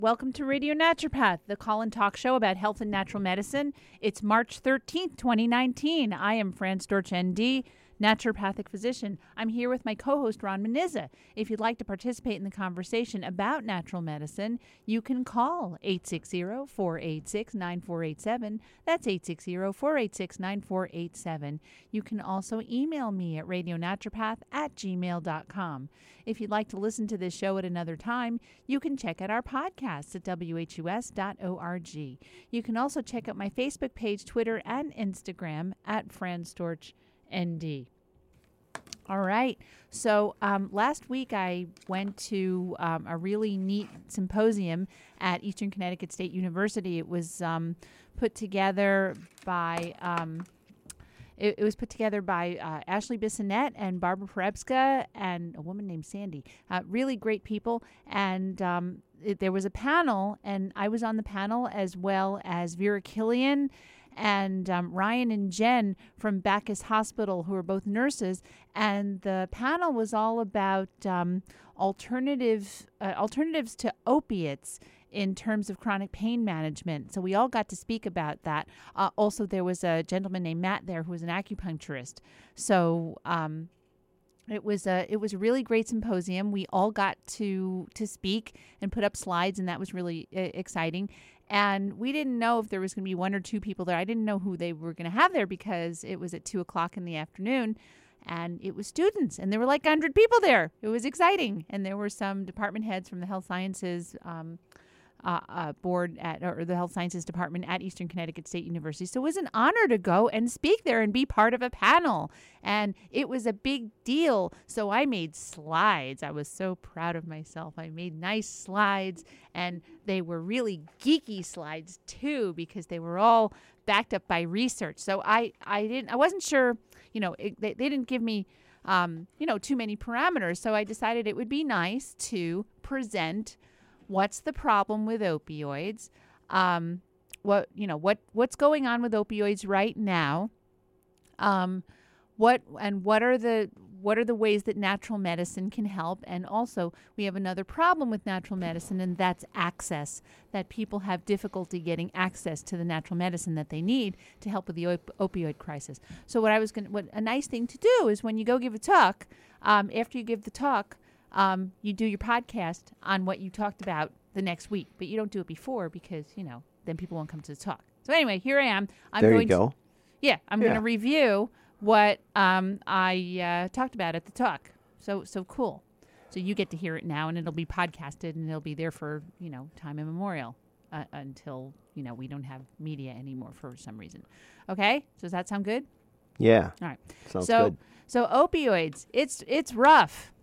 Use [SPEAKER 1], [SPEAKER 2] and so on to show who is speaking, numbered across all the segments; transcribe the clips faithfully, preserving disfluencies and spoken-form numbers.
[SPEAKER 1] Welcome to Radio Naturopath, the call and talk show about health and natural medicine. It's March thirteenth, twenty nineteen. I am Fran Storch, N D, naturopathic physician. I'm here with my co-host, Ron Menizza. If you'd like to participate in the conversation about natural medicine, you can call eight six zero, four eight six, nine four eight seven. That's eight six zero, four eight six, nine four eight seven. You can also email me at radionaturopath at gmail dot com. If you'd like to listen to this show at another time, you can check out our podcasts at w h u s dot org. You can also check out my Facebook page, Twitter, and Instagram at Fran Storch, N D. All right. So um, last week I went to um, a really neat symposium at Eastern Connecticut State University. It was um, put together by... Um, It, it was put together by uh, Ashley Bissonette and Barbara Perebska and a woman named Sandy. Uh, really great people. And um, it, there was a panel, and I was on the panel as well as Vera Killian and um, Ryan and Jen from Bacchus Hospital, who are both nurses. And the panel was all about um, alternative uh, alternatives to opiates in terms of chronic pain management. So we all got to speak about that. Uh, also, there was a gentleman named Matt there who was an acupuncturist. So um, it was a it was a really great symposium. We all got to to speak and put up slides, and that was really uh, exciting. And we didn't know if there was going to be one or two people there. I didn't know who they were going to have there because it was at two o'clock in the afternoon. And it was students, and there were like one hundred people there. It was exciting. And there were some department heads from the health sciences um Uh, uh, board at or the health sciences department at Eastern Connecticut State University. So it was an honor to go and speak there and be part of a panel. And it was a big deal. So I made slides. I was so proud of myself. I made nice slides, and they were really geeky slides too, because they were all backed up by research. So I, I didn't, I wasn't sure, you know, it, they, they didn't give me, um, you know, too many parameters. So I decided it would be nice to present what's the problem with opioids, um, what, you know, what, what's going on with opioids right now, um, what, and what are the, what are the ways that natural medicine can help? And also we have another problem with natural medicine, and that's access, that people have difficulty getting access to the natural medicine that they need to help with the op- opioid crisis. So what I was going to, what a nice thing to do is when you go give a talk, um, after you give the talk, Um, you do your podcast on what you talked about the next week, but you don't do it before because, you know, then people won't come to the talk. So anyway, here I am. I'm
[SPEAKER 2] there
[SPEAKER 1] going
[SPEAKER 2] you go.
[SPEAKER 1] To, yeah, I'm
[SPEAKER 2] yeah.
[SPEAKER 1] going to review what um, I uh, talked about at the talk. So so cool. So you get to hear it now, and it'll be podcasted, and it'll be there for, you know, time immemorial uh, until, you know, we don't have media anymore for some reason. Okay? So does that sound good?
[SPEAKER 2] Yeah.
[SPEAKER 1] All right.
[SPEAKER 2] Sounds
[SPEAKER 1] so,
[SPEAKER 2] good.
[SPEAKER 1] So opioids, it's it's rough.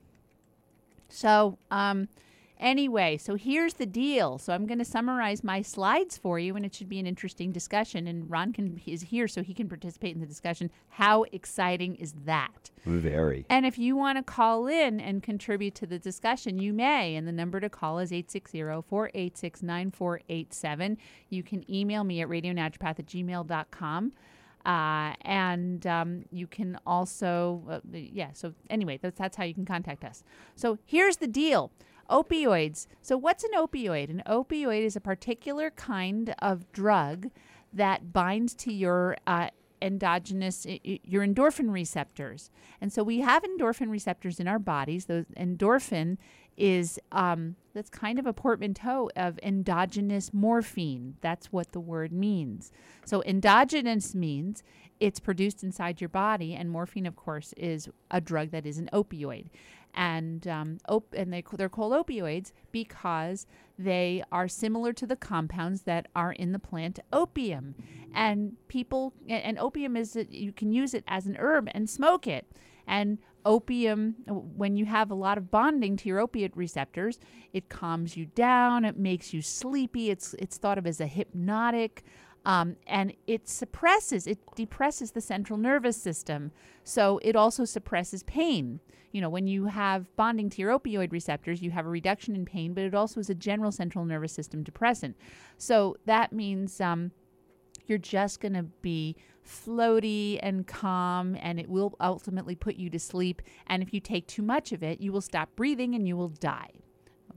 [SPEAKER 1] So, um, anyway, so here's the deal. So I'm going to summarize my slides for you, and it should be an interesting discussion. And Ron can, is here so he can participate in the discussion. How exciting is that?
[SPEAKER 2] Very.
[SPEAKER 1] And if you want to call in and contribute to the discussion, you may. And the number to call is eight six zero, four eight six, nine four eight seven. You can email me at radionaturopath at gmail dot com. Uh, and um, you can also, uh, yeah, so anyway, that's, that's how you can contact us. So here's the deal. Opioids. So what's an opioid? An opioid is a particular kind of drug that binds to your uh, endogenous, your endorphin receptors. And so we have endorphin receptors in our bodies. Those endorphin is, um, that's kind of a portmanteau of endogenous morphine. That's what the word means. So endogenous means it's produced inside your body, and morphine, of course, is a drug that is an opioid. And um, op- and they, they're called opioids because they are similar to the compounds that are in the plant opium. And people, and opium is, you can use it as an herb and smoke it. And opium, when you have a lot of bonding to your opiate receptors, it calms you down, it makes you sleepy, it's it's thought of as a hypnotic, um, and it suppresses, it depresses the central nervous system. So it also suppresses pain. You know, when you have bonding to your opioid receptors, you have a reduction in pain, but it also is a general central nervous system depressant. So that means um, you're just going to be floaty and calm, and it will ultimately put you to sleep. And if you take too much of it, you will stop breathing and you will die.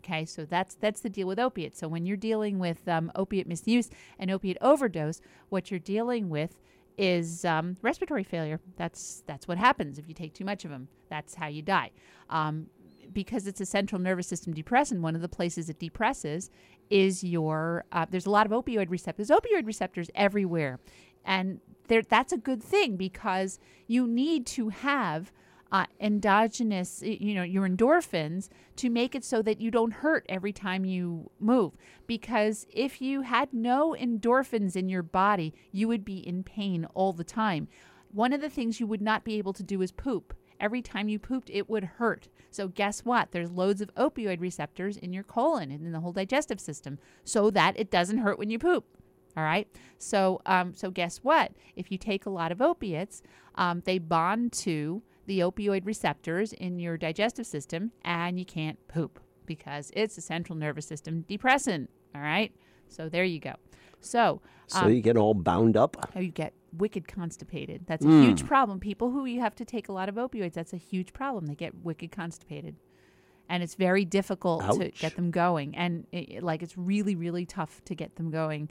[SPEAKER 1] Okay, so that's that's the deal with opiates. So when you're dealing with um, opiate misuse and opiate overdose, what you're dealing with is um, respiratory failure. That's that's what happens if you take too much of them. That's how you die. Um, because it's a central nervous system depressant, one of the places it depresses is your, uh, there's a lot of opioid receptors. Opioid receptors everywhere. And there, that's a good thing because you need to have uh, endogenous, you know, your endorphins to make it so that you don't hurt every time you move. Because if you had no endorphins in your body, you would be in pain all the time. One of the things you would not be able to do is poop. Every time you pooped, it would hurt. So guess what? There's loads of opioid receptors in your colon and in the whole digestive system so that it doesn't hurt when you poop. All right. So um, so guess what? If you take a lot of opiates, um, they bond to the opioid receptors in your digestive system and you can't poop because it's a central nervous system depressant. All right. So there you go. So,
[SPEAKER 2] so
[SPEAKER 1] um,
[SPEAKER 2] you get all bound up?
[SPEAKER 1] You get wicked constipated. That's a
[SPEAKER 2] Mm.
[SPEAKER 1] huge problem. People who you have to take a lot of opioids, that's a huge problem. They get wicked constipated. And it's very difficult
[SPEAKER 2] Ouch.
[SPEAKER 1] to get them going. And it, like it's really, really tough to get them going.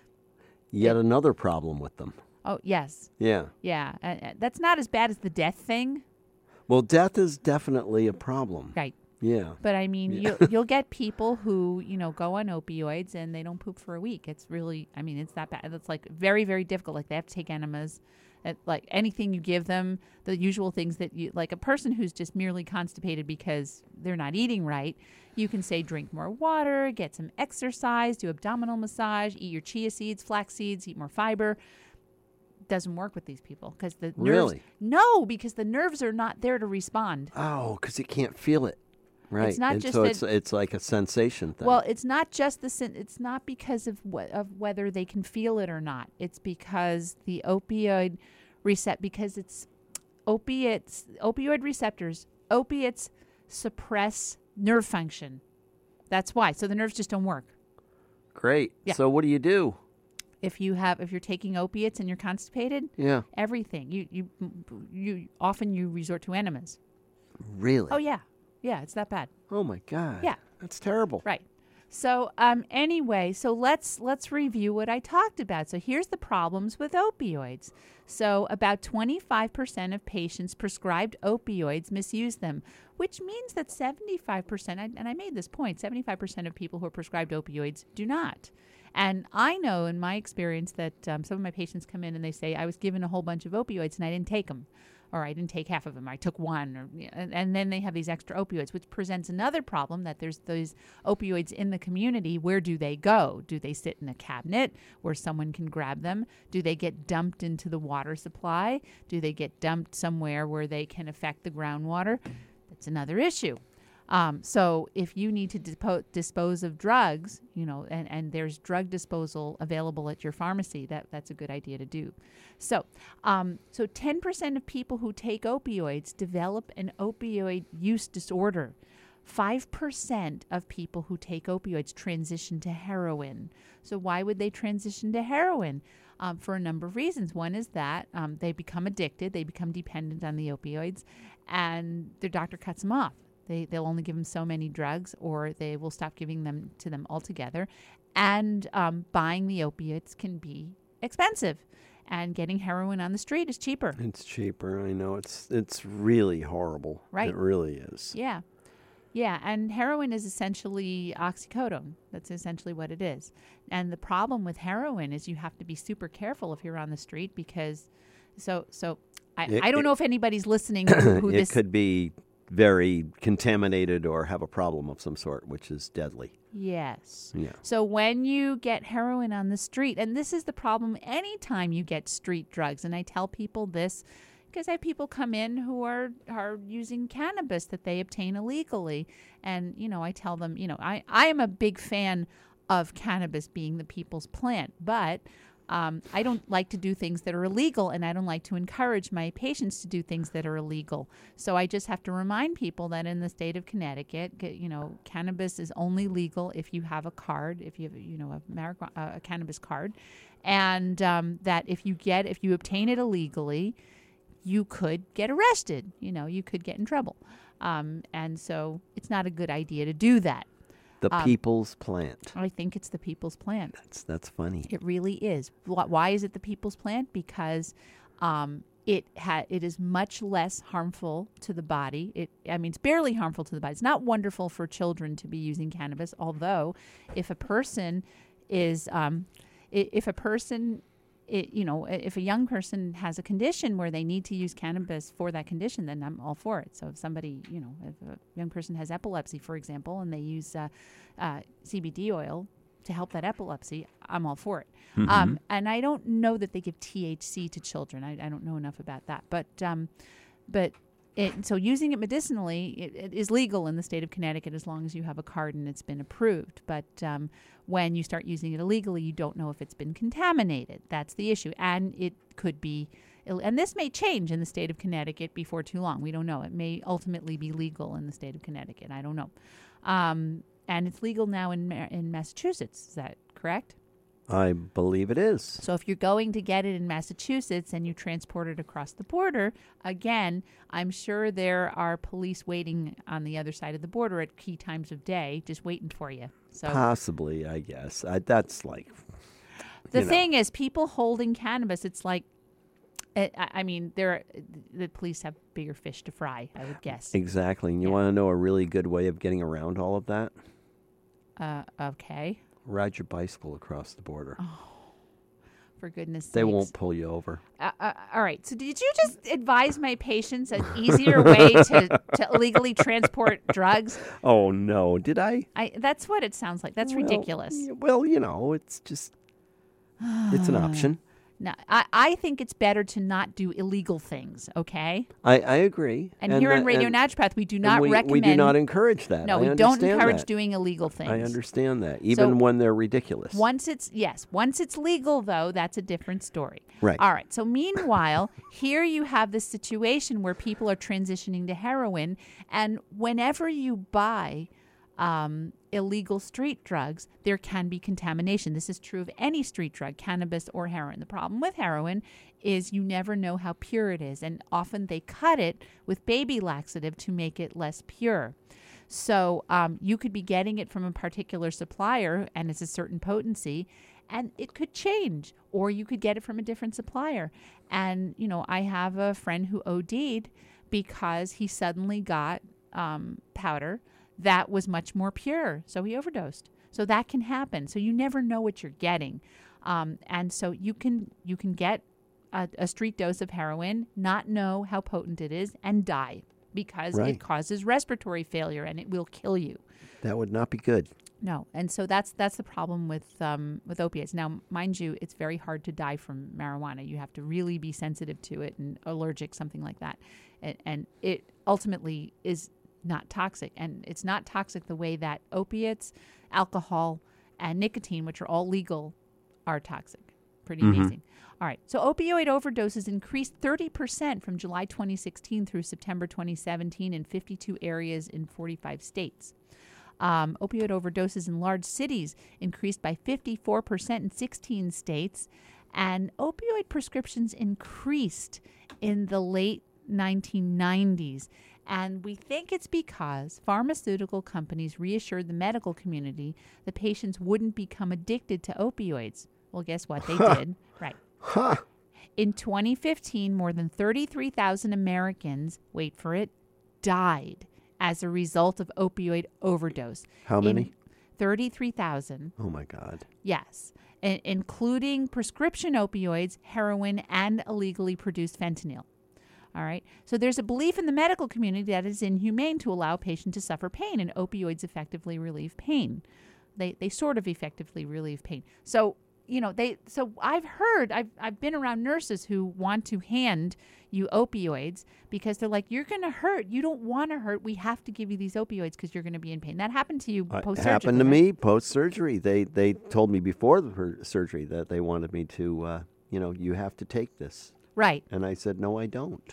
[SPEAKER 2] Yet
[SPEAKER 1] it,
[SPEAKER 2] another problem with them.
[SPEAKER 1] Oh, yes.
[SPEAKER 2] Yeah.
[SPEAKER 1] Yeah. Uh, uh, that's not as bad as the death thing.
[SPEAKER 2] Well, death is definitely a problem.
[SPEAKER 1] Right.
[SPEAKER 2] Yeah.
[SPEAKER 1] But I mean,
[SPEAKER 2] Yeah.
[SPEAKER 1] you'll, you'll get people who, you know, go on opioids and they don't poop for a week. It's really, I mean, it's that bad. It's like very, very difficult. Like they have to take enemas. It, like anything you give them, the usual things that you, like a person who's just merely constipated because they're not eating right, you can say drink more water, get some exercise, do abdominal massage, eat your chia seeds, flax seeds, eat more fiber. Doesn't work with these people because the nerves.
[SPEAKER 2] Really?
[SPEAKER 1] No, because the nerves are not there to respond.
[SPEAKER 2] Oh, because you can't feel it. Right.
[SPEAKER 1] It's not
[SPEAKER 2] and
[SPEAKER 1] just
[SPEAKER 2] so
[SPEAKER 1] that-
[SPEAKER 2] it's it's like a sensation thing.
[SPEAKER 1] Well, it's not just the sin- it's not because of wh- of whether they can feel it or not. It's because the opioid reset because it's opiates opioid receptors. Opiates suppress nerve function. That's why. So the nerves just don't work.
[SPEAKER 2] Great.
[SPEAKER 1] Yeah.
[SPEAKER 2] So what do you do?
[SPEAKER 1] If you have if you're taking opiates and you're constipated,
[SPEAKER 2] Yeah.
[SPEAKER 1] everything. You you you often you resort to enemas.
[SPEAKER 2] Really?
[SPEAKER 1] Oh yeah. Yeah, it's that bad.
[SPEAKER 2] Oh my God.
[SPEAKER 1] Yeah.
[SPEAKER 2] That's terrible.
[SPEAKER 1] Right. So um, anyway, so let's let's review what I talked about. So here's the problems with opioids. So about twenty-five percent of patients prescribed opioids misuse them, which means that seventy-five percent, and I made this point, seventy-five percent of people who are prescribed opioids do not. And I know in my experience that um, some of my patients come in and they say, I was given a whole bunch of opioids and I didn't take them. Or I didn't take half of them. I took one, or, and, and then they have these extra opioids, which presents another problem that there's those opioids in the community. Where do they go? Do they sit in a cabinet where someone can grab them? Do they get dumped into the water supply? Do they get dumped somewhere where they can affect the groundwater? That's another issue. Um, so if you need to dispo- dispose of drugs, you know, and, and there's drug disposal available at your pharmacy, that, that's a good idea to do. So, um, so ten percent of people who take opioids develop an opioid use disorder. five percent of people who take opioids transition to heroin. So why would they transition to heroin? Um, for a number of reasons. One is that um, they become addicted, they become dependent on the opioids, and their doctor cuts them off. They, they'll only give them so many drugs, or they will stop giving them to them altogether. And um, buying the opiates can be expensive, and getting heroin on the street is cheaper.
[SPEAKER 2] It's cheaper. I know. It's it's really horrible.
[SPEAKER 1] Right.
[SPEAKER 2] It really is.
[SPEAKER 1] Yeah. Yeah, and heroin is essentially oxycodone. That's essentially what it is. And the problem with heroin is you have to be super careful if you're on the street because, so so I,
[SPEAKER 2] It-
[SPEAKER 1] I don't
[SPEAKER 2] it-
[SPEAKER 1] know if anybody's listening who, who
[SPEAKER 2] it
[SPEAKER 1] this.
[SPEAKER 2] could be very contaminated or have a problem of some sort, which is deadly.
[SPEAKER 1] Yes.
[SPEAKER 2] Yeah.
[SPEAKER 1] So when you get heroin on the street, and this is the problem anytime you get street drugs, and I tell people this because I have people come in who are, are using cannabis that they obtain illegally. And, you know, I tell them, you know, I, I am a big fan of cannabis being the people's plant, but um, I don't like to do things that are illegal, and I don't like to encourage my patients to do things that are illegal. So I just have to remind people that in the state of Connecticut, get- you know, cannabis is only legal if you have a card, if you have, you know, a, marijuana, uh, a cannabis card, and um, that if you get, if you obtain it illegally, you could get arrested. You know, you could get in trouble. Um, and so it's not a good idea to do that.
[SPEAKER 2] The
[SPEAKER 1] Um,
[SPEAKER 2] people's plant.
[SPEAKER 1] I think it's the people's plant.
[SPEAKER 2] That's that's funny.
[SPEAKER 1] It really is. Wh- Why is it the people's plant? Because um, it ha- it is much less harmful to the body. It, I mean, it's barely harmful to the body. It's not wonderful for children to be using cannabis. Although, if a person is, um, i- if a person, i you know, i- if a young person has a condition where they need to use cannabis for that condition, then I'm all for it. So if somebody, you know, if a young person has epilepsy, for example, and they use uh, uh, C B D oil to help that epilepsy, I'm all for it.
[SPEAKER 2] Mm-hmm.
[SPEAKER 1] Um, and I don't know that they give T H C to children. I, I don't know enough about that. But um, but it, so using it medicinally, it, it is legal in the state of Connecticut as long as you have a card and it's been approved. But um, when you start using it illegally, you don't know if it's been contaminated. That's the issue. And it could be, ill- and this may change in the state of Connecticut before too long. We don't know. It may ultimately be legal in the state of Connecticut. I don't know. Um, and it's legal now in Ma- in Massachusetts. Is that correct?
[SPEAKER 2] I believe it is.
[SPEAKER 1] So if you're going to get it in Massachusetts and you transport it across the border, again, I'm sure there are police waiting on the other side of the border at key times of day, just waiting for you. So
[SPEAKER 2] Possibly, I guess. I, that's like.
[SPEAKER 1] the
[SPEAKER 2] you know.
[SPEAKER 1] thing is, people holding cannabis, it's like, I, I mean, there the police have bigger fish to fry, I would guess.
[SPEAKER 2] Exactly. And you
[SPEAKER 1] Yeah.
[SPEAKER 2] want to know a really good way of getting around all of that?
[SPEAKER 1] Uh, okay,
[SPEAKER 2] Ride your bicycle across the border.
[SPEAKER 1] for goodness
[SPEAKER 2] They
[SPEAKER 1] sakes.
[SPEAKER 2] won't pull you over.
[SPEAKER 1] Uh, uh, all right. So did you just advise my patients an easier way to, to illegally transport drugs?
[SPEAKER 2] Oh, no. Did I?
[SPEAKER 1] I That's what it sounds like. That's
[SPEAKER 2] Well,
[SPEAKER 1] ridiculous.
[SPEAKER 2] y- Well, you know, it's just, it's an option.
[SPEAKER 1] No, I, I think it's better to not do illegal things, okay?
[SPEAKER 2] I, I agree.
[SPEAKER 1] And, here on
[SPEAKER 2] that-
[SPEAKER 1] Radio
[SPEAKER 2] and-
[SPEAKER 1] Naturopath, we do
[SPEAKER 2] and
[SPEAKER 1] not
[SPEAKER 2] we,
[SPEAKER 1] recommend...
[SPEAKER 2] We do not encourage that.
[SPEAKER 1] No,
[SPEAKER 2] I
[SPEAKER 1] we don't
[SPEAKER 2] understand
[SPEAKER 1] encourage
[SPEAKER 2] that.
[SPEAKER 1] doing illegal things.
[SPEAKER 2] I understand that, even when they're ridiculous.
[SPEAKER 1] Once it's, yes, once it's legal, though, that's a different story.
[SPEAKER 2] Right.
[SPEAKER 1] All right. So meanwhile, here you have this situation where people are transitioning to heroin, and whenever you buy um, illegal street drugs, there can be contamination. This is true of any street drug, cannabis or heroin. The problem with heroin is you never know how pure it is, and often they cut it with baby laxative to make it less pure. So um, you could be getting it from a particular supplier, and it's a certain potency, and it could change, or you could get it from a different supplier. And, you know, I have a friend who O D'd because he suddenly got um, powder that was much more pure. So he overdosed. So that can happen. So you never know what you're getting. Um, and so you can you can get a, a street dose of heroin, not know how potent it is, and die because
[SPEAKER 2] Right.
[SPEAKER 1] it causes respiratory failure and it will kill you.
[SPEAKER 2] That would not be good.
[SPEAKER 1] No, and so that's that's the problem with um, with opiates. Now, mind you, it's very hard to die from marijuana. You have to really be sensitive to it and allergic, something like that, and, and it ultimately is not toxic. And it's not toxic the way that opiates, alcohol, and nicotine, which are all legal, are toxic. Pretty
[SPEAKER 2] Mhm.
[SPEAKER 1] amazing. All right. So opioid overdoses increased thirty percent from July twenty sixteen through September twenty seventeen in fifty-two areas in forty-five states. Um, opioid overdoses in large cities increased by fifty-four percent in sixteen states. And opioid prescriptions increased in the late nineteen nineties. And we think it's because pharmaceutical companies reassured the medical community that patients wouldn't become addicted to opioids. Well, guess what? They did. Right.
[SPEAKER 2] Huh.
[SPEAKER 1] In twenty fifteen, more than thirty-three thousand Americans, wait for it, died as a result of opioid overdose.
[SPEAKER 2] How
[SPEAKER 1] In
[SPEAKER 2] many?
[SPEAKER 1] thirty-three thousand.
[SPEAKER 2] Oh, my God.
[SPEAKER 1] Yes, I- including prescription opioids, heroin, and illegally produced fentanyl. All right. So there's a belief in the medical community that it's inhumane to allow a patient to suffer pain, and opioids effectively relieve pain. They they sort of effectively relieve pain. So you know they. So I've heard I've I've been around nurses who want to hand you opioids because they're like, you're going to hurt. You don't want to hurt. We have to give you these opioids because you're going to be in pain. That happened to you
[SPEAKER 2] Uh,
[SPEAKER 1] post
[SPEAKER 2] It
[SPEAKER 1] surgery.
[SPEAKER 2] happened to me post surgery. They they told me before the per- surgery that they wanted me to, uh, you know, you have to take this,
[SPEAKER 1] Right.
[SPEAKER 2] and I said no, I don't.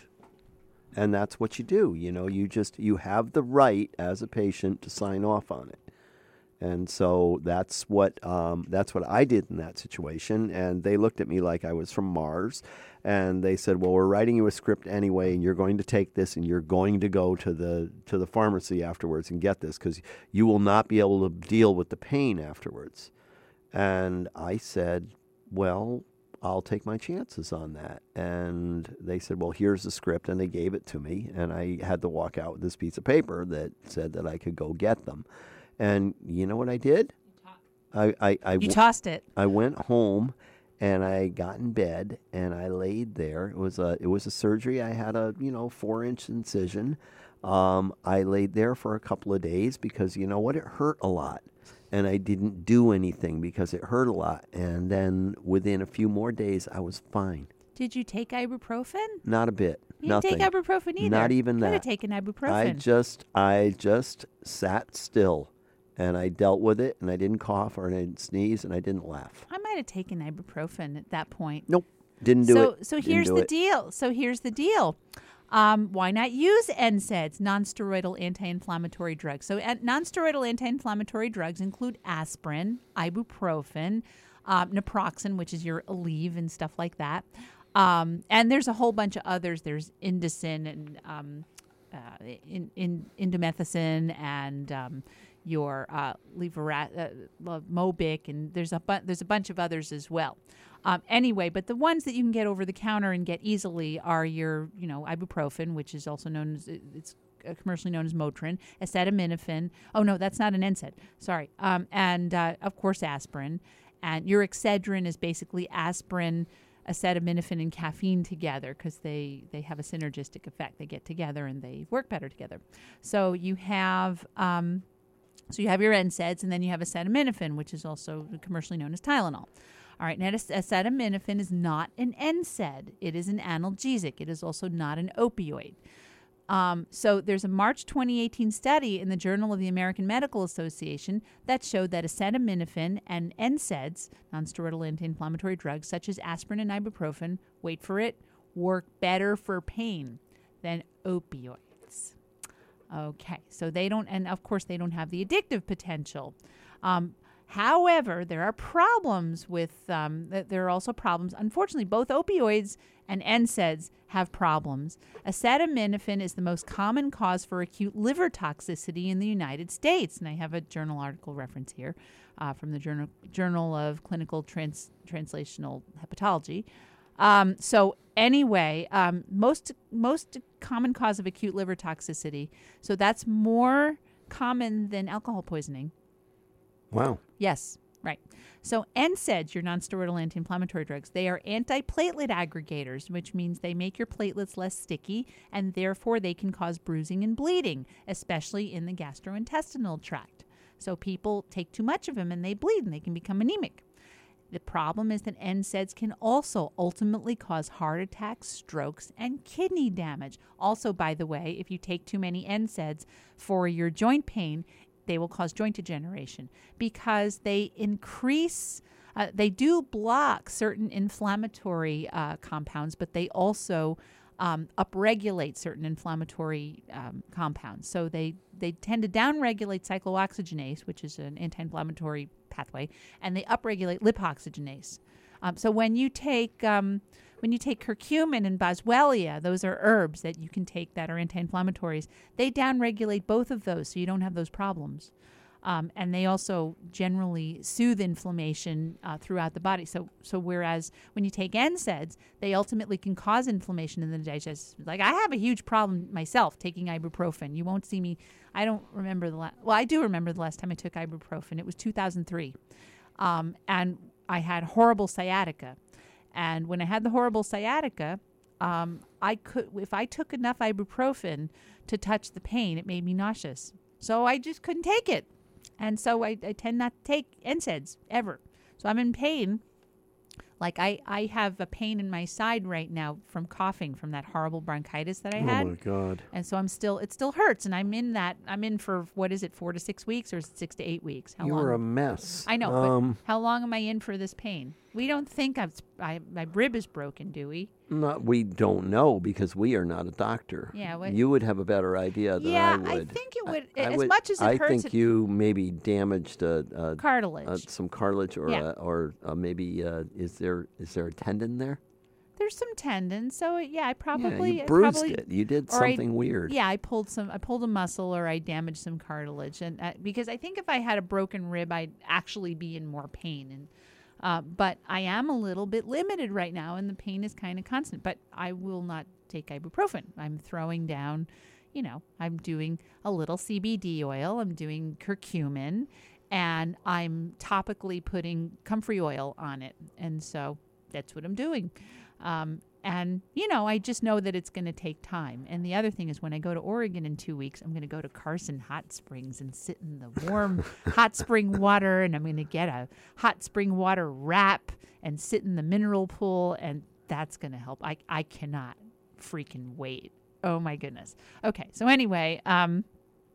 [SPEAKER 2] And that's what you do. You know, you just you have the right as a patient to sign off on it, And so that's what um, that's what I did in that situation. And they looked at me like I was from Mars. And they said, well, we're writing you a script anyway, and you're going to take this, and you're going to go to the to the pharmacy afterwards and get this, because you will not be able to deal with the pain afterwards. And I said, well, I'll take my chances on that. And they said, well, here's the script, and they gave it to me, and I had to walk out with this piece of paper that said that I could go get them. And you know what I did? I, I, I
[SPEAKER 1] You tossed it.
[SPEAKER 2] I went home. And I got in bed and I laid there. It was a it was a surgery. I had a you know four inch incision. Um, I laid there for a couple of days because you know what, it hurt a lot, and I didn't do anything because it hurt a lot. And then within a few more days, I was fine.
[SPEAKER 1] Did you take ibuprofen?
[SPEAKER 2] Not a bit.
[SPEAKER 1] You
[SPEAKER 2] Nothing.
[SPEAKER 1] didn't take ibuprofen either.
[SPEAKER 2] Not even
[SPEAKER 1] Could
[SPEAKER 2] that.
[SPEAKER 1] have taken ibuprofen.
[SPEAKER 2] I just I just sat still. And I dealt with it, and I didn't cough or I didn't sneeze, and I didn't laugh.
[SPEAKER 1] I might have taken ibuprofen at that point.
[SPEAKER 2] Nope, didn't do
[SPEAKER 1] so,
[SPEAKER 2] it.
[SPEAKER 1] So
[SPEAKER 2] Didn't
[SPEAKER 1] here's
[SPEAKER 2] do
[SPEAKER 1] the
[SPEAKER 2] it.
[SPEAKER 1] deal. So here's the deal. Um, why not use N SAIDs, non-steroidal anti-inflammatory drugs? So uh, non-steroidal anti-inflammatory drugs include aspirin, ibuprofen, um, naproxen, which is your Aleve and stuff like that. Um, and there's a whole bunch of others. There's Indocin and um, uh, in, in, indomethacin and um, your uh, Levera- uh, Mobic, and there's a bu- there's a bunch of others as well. Um, anyway, but the ones that you can get over the counter and get easily are your, you know, ibuprofen, which is also known as, it's commercially known as Motrin, acetaminophen. Oh no, that's not an N SAID. Sorry. Um, and uh, of course aspirin. And your Excedrin is basically aspirin, acetaminophen, and caffeine together because they, they have a synergistic effect. They get together and they work better together. So you have um, so you have your N SAIDs, and then you have acetaminophen, which is also commercially known as Tylenol. All right, now acetaminophen is not an N SAID. It is an analgesic. It is also not an opioid. Um, so there's a March twenty eighteen study in the Journal of the American Medical Association that showed that acetaminophen and N SAIDs, nonsteroidal anti-inflammatory drugs such as aspirin and ibuprofen, wait for it, work better for pain than opioids. Okay, so they don't, and of course they don't have the addictive potential. Um, However, there are problems with, um, there are also problems. Unfortunately, both opioids and N SAIDs have problems. Acetaminophen is the most common cause for acute liver toxicity in the United States. And I have a journal article reference here uh, from the Journal, Journal of Clinical Trans- Translational Hepatology. Um, so anyway, um, most, most common cause of acute liver toxicity. So that's more common than alcohol poisoning.
[SPEAKER 2] Wow.
[SPEAKER 1] Yes, right. So N SAIDs, your nonsteroidal anti-inflammatory drugs, they are antiplatelet aggregators, which means they make your platelets less sticky, and therefore they can cause bruising and bleeding, especially in the gastrointestinal tract. So people take too much of them and they bleed and they can become anemic. The problem is that N SAIDs can also ultimately cause heart attacks, strokes, and kidney damage. Also, by the way, if you take too many N SAIDs for your joint pain, they will cause joint degeneration because they increase, uh, they do block certain inflammatory uh, compounds, but they also um, upregulate certain inflammatory um, compounds. So they, they tend to downregulate cyclooxygenase, which is an anti-inflammatory pathway, and they upregulate lipoxygenase. Um, so when you take um, when you take curcumin and boswellia, those are herbs that you can take that are anti-inflammatories. They downregulate both of those, so you don't have those problems. Um, and they also generally soothe inflammation uh, throughout the body. So, so whereas when you take N SAIDs, they ultimately can cause inflammation in the digestive. Like I have a huge problem myself taking ibuprofen. You won't see me. I don't remember the last. Well, I do remember the last time I took ibuprofen. It was two thousand three, um, and I had horrible sciatica. And when I had the horrible sciatica, um, I could, if I took enough ibuprofen to touch the pain, it made me nauseous. So I just couldn't take it. And so I, I tend not to take N SAIDs ever. So I'm in pain. Like I, I have a pain in my side right now from coughing from that horrible bronchitis that I had.
[SPEAKER 2] Oh my God.
[SPEAKER 1] And so I'm still, it still hurts. And I'm in that, I'm in for, what is it, four to six weeks or is it six to eight weeks? How
[SPEAKER 2] you
[SPEAKER 1] long?
[SPEAKER 2] were a mess.
[SPEAKER 1] I know,
[SPEAKER 2] Um,
[SPEAKER 1] but how long am I in for this pain? we don't think I've, I, my rib is broken, do we?
[SPEAKER 2] Not, we don't know because we are not a doctor.
[SPEAKER 1] Yeah, what-
[SPEAKER 2] you would have a better idea than
[SPEAKER 1] Yeah,
[SPEAKER 2] I
[SPEAKER 1] I
[SPEAKER 2] would.
[SPEAKER 1] think it would-
[SPEAKER 2] I, I
[SPEAKER 1] as
[SPEAKER 2] would-
[SPEAKER 1] much as it
[SPEAKER 2] I
[SPEAKER 1] hurts,
[SPEAKER 2] think
[SPEAKER 1] it-
[SPEAKER 2] you maybe damaged a, a,
[SPEAKER 1] Cartilage.
[SPEAKER 2] a, some cartilage, or
[SPEAKER 1] Yeah.
[SPEAKER 2] a, or uh, maybe uh, is there is there a tendon there?
[SPEAKER 1] There's some tendons, so yeah, I probably
[SPEAKER 2] yeah, you
[SPEAKER 1] I
[SPEAKER 2] bruised
[SPEAKER 1] probably,
[SPEAKER 2] it. You did
[SPEAKER 1] or I-
[SPEAKER 2] something weird.
[SPEAKER 1] Yeah, I pulled some. I pulled a muscle, or I damaged some cartilage, and uh, because I think if I had a broken rib, I'd actually be in more pain. And uh, but I am a little bit limited right now, and the pain is kind of constant. But I will not take ibuprofen. I'm throwing down. You know, I'm doing a little C B D oil. I'm doing curcumin, and I'm topically putting comfrey oil on it, and so that's what I'm doing. Um, and, you know, I just know that it's going to take time. And the other thing is when I go to Oregon in two weeks, I'm going to go to Carson Hot Springs and sit in the warm hot spring water. And I'm going to get a hot spring water wrap and sit in the mineral pool. And that's going to help. I, I cannot freaking wait. Oh, my goodness. Okay. So anyway, um,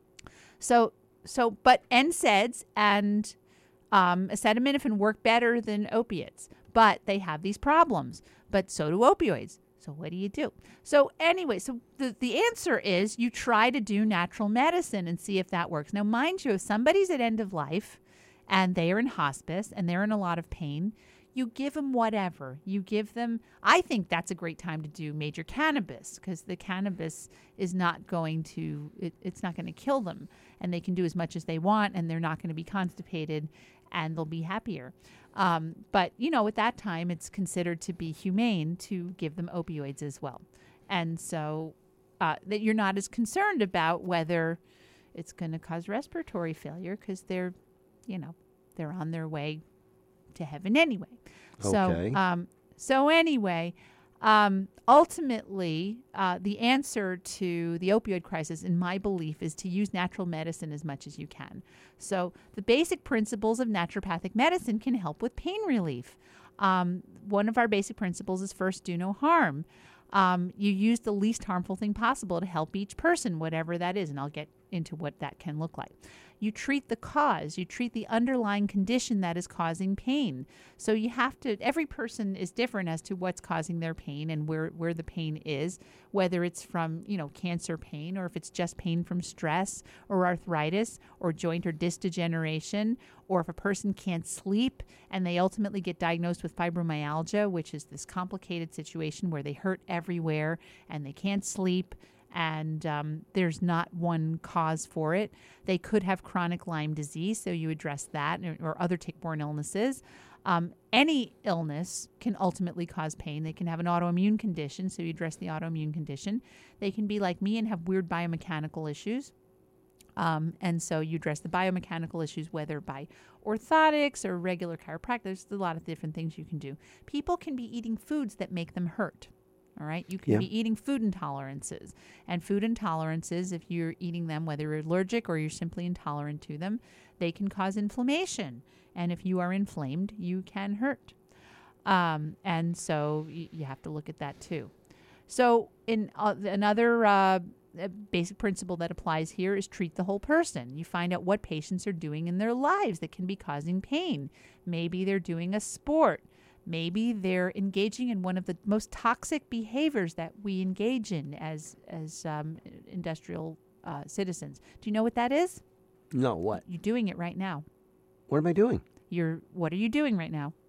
[SPEAKER 1] so, so, but N SAIDs and um, acetaminophen work better than opiates, but they have these problems. But so do opioids. So what do you do? So anyway, so the, the answer is you try to do natural medicine and see if that works. Now, mind you, if somebody's at end of life and they are in hospice and they're in a lot of pain, you give them whatever. You give them, I think that's a great time to do major cannabis because the cannabis is not going to, it, it's not going to kill them. And they can do as much as they want and they're not going to be constipated and they'll be happier. Um, but, you know, at that time, it's considered to be humane to give them opioids as well. And so uh, that you're not as concerned about whether it's going to cause respiratory failure because they're, you know, they're on their way to heaven anyway.
[SPEAKER 2] Okay.
[SPEAKER 1] So, um, so anyway, um, ultimately, uh, the answer to the opioid crisis, in my belief, is to use natural medicine as much as you can. So the basic principles of naturopathic medicine can help with pain relief. Um, one of our basic principles is first, do no harm. Um, you use the least harmful thing possible to help each person, whatever that is, and I'll get into what that can look like. You treat the cause. You treat the underlying condition that is causing pain. So you have to, every person is different as to what's causing their pain and where, where the pain is, whether it's from, you know, cancer pain or if it's just pain from stress or arthritis or joint or disc degeneration, or if a person can't sleep and they ultimately get diagnosed with fibromyalgia, which is this complicated situation where they hurt everywhere and they can't sleep. And um, there's not one cause for it. They could have chronic Lyme disease, so you address that, or, or other tick-borne illnesses. Um, any illness can ultimately cause pain. They can have an autoimmune condition, so you address the autoimmune condition. They can be like me and have weird biomechanical issues. Um, and so you address the biomechanical issues, whether by orthotics or regular chiropractic. There's a lot of different things you can do. People can be eating foods that make them hurt. All right. You can
[SPEAKER 2] Yeah.
[SPEAKER 1] be eating food intolerances. And food intolerances, if you're eating them, whether you're allergic or you're simply intolerant to them, they can cause inflammation. And if you are inflamed, you can hurt. Um, and so y- you have to look at that too. So in uh, another uh, basic principle that applies here is treat the whole person. You find out what patients are doing in their lives that can be causing pain. Maybe they're doing a sport. Maybe they're engaging in one of the most toxic behaviors that we engage in as as um, industrial uh, citizens. Do you know what that is?
[SPEAKER 2] No, what?
[SPEAKER 1] You're doing it right now.
[SPEAKER 2] What am I doing?
[SPEAKER 1] You're. What are you doing right now?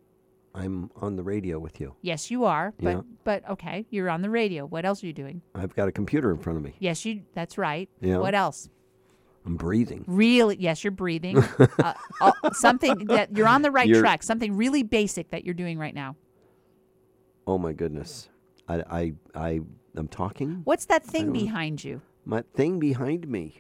[SPEAKER 2] I'm on the radio with you.
[SPEAKER 1] Yes, you are. But
[SPEAKER 2] Yeah.
[SPEAKER 1] but okay, you're on the radio. What else are you doing?
[SPEAKER 2] I've got a computer in front of me.
[SPEAKER 1] Yes, you. That's right.
[SPEAKER 2] Yeah.
[SPEAKER 1] What else?
[SPEAKER 2] I'm breathing.
[SPEAKER 1] Really? Yes, you're breathing. uh, uh, something that you're on the right
[SPEAKER 2] You're-
[SPEAKER 1] track. Something really basic that you're doing right now.
[SPEAKER 2] Oh my goodness. I I I I'm talking.
[SPEAKER 1] What's that thing
[SPEAKER 2] don't-
[SPEAKER 1] behind you?
[SPEAKER 2] My thing behind me.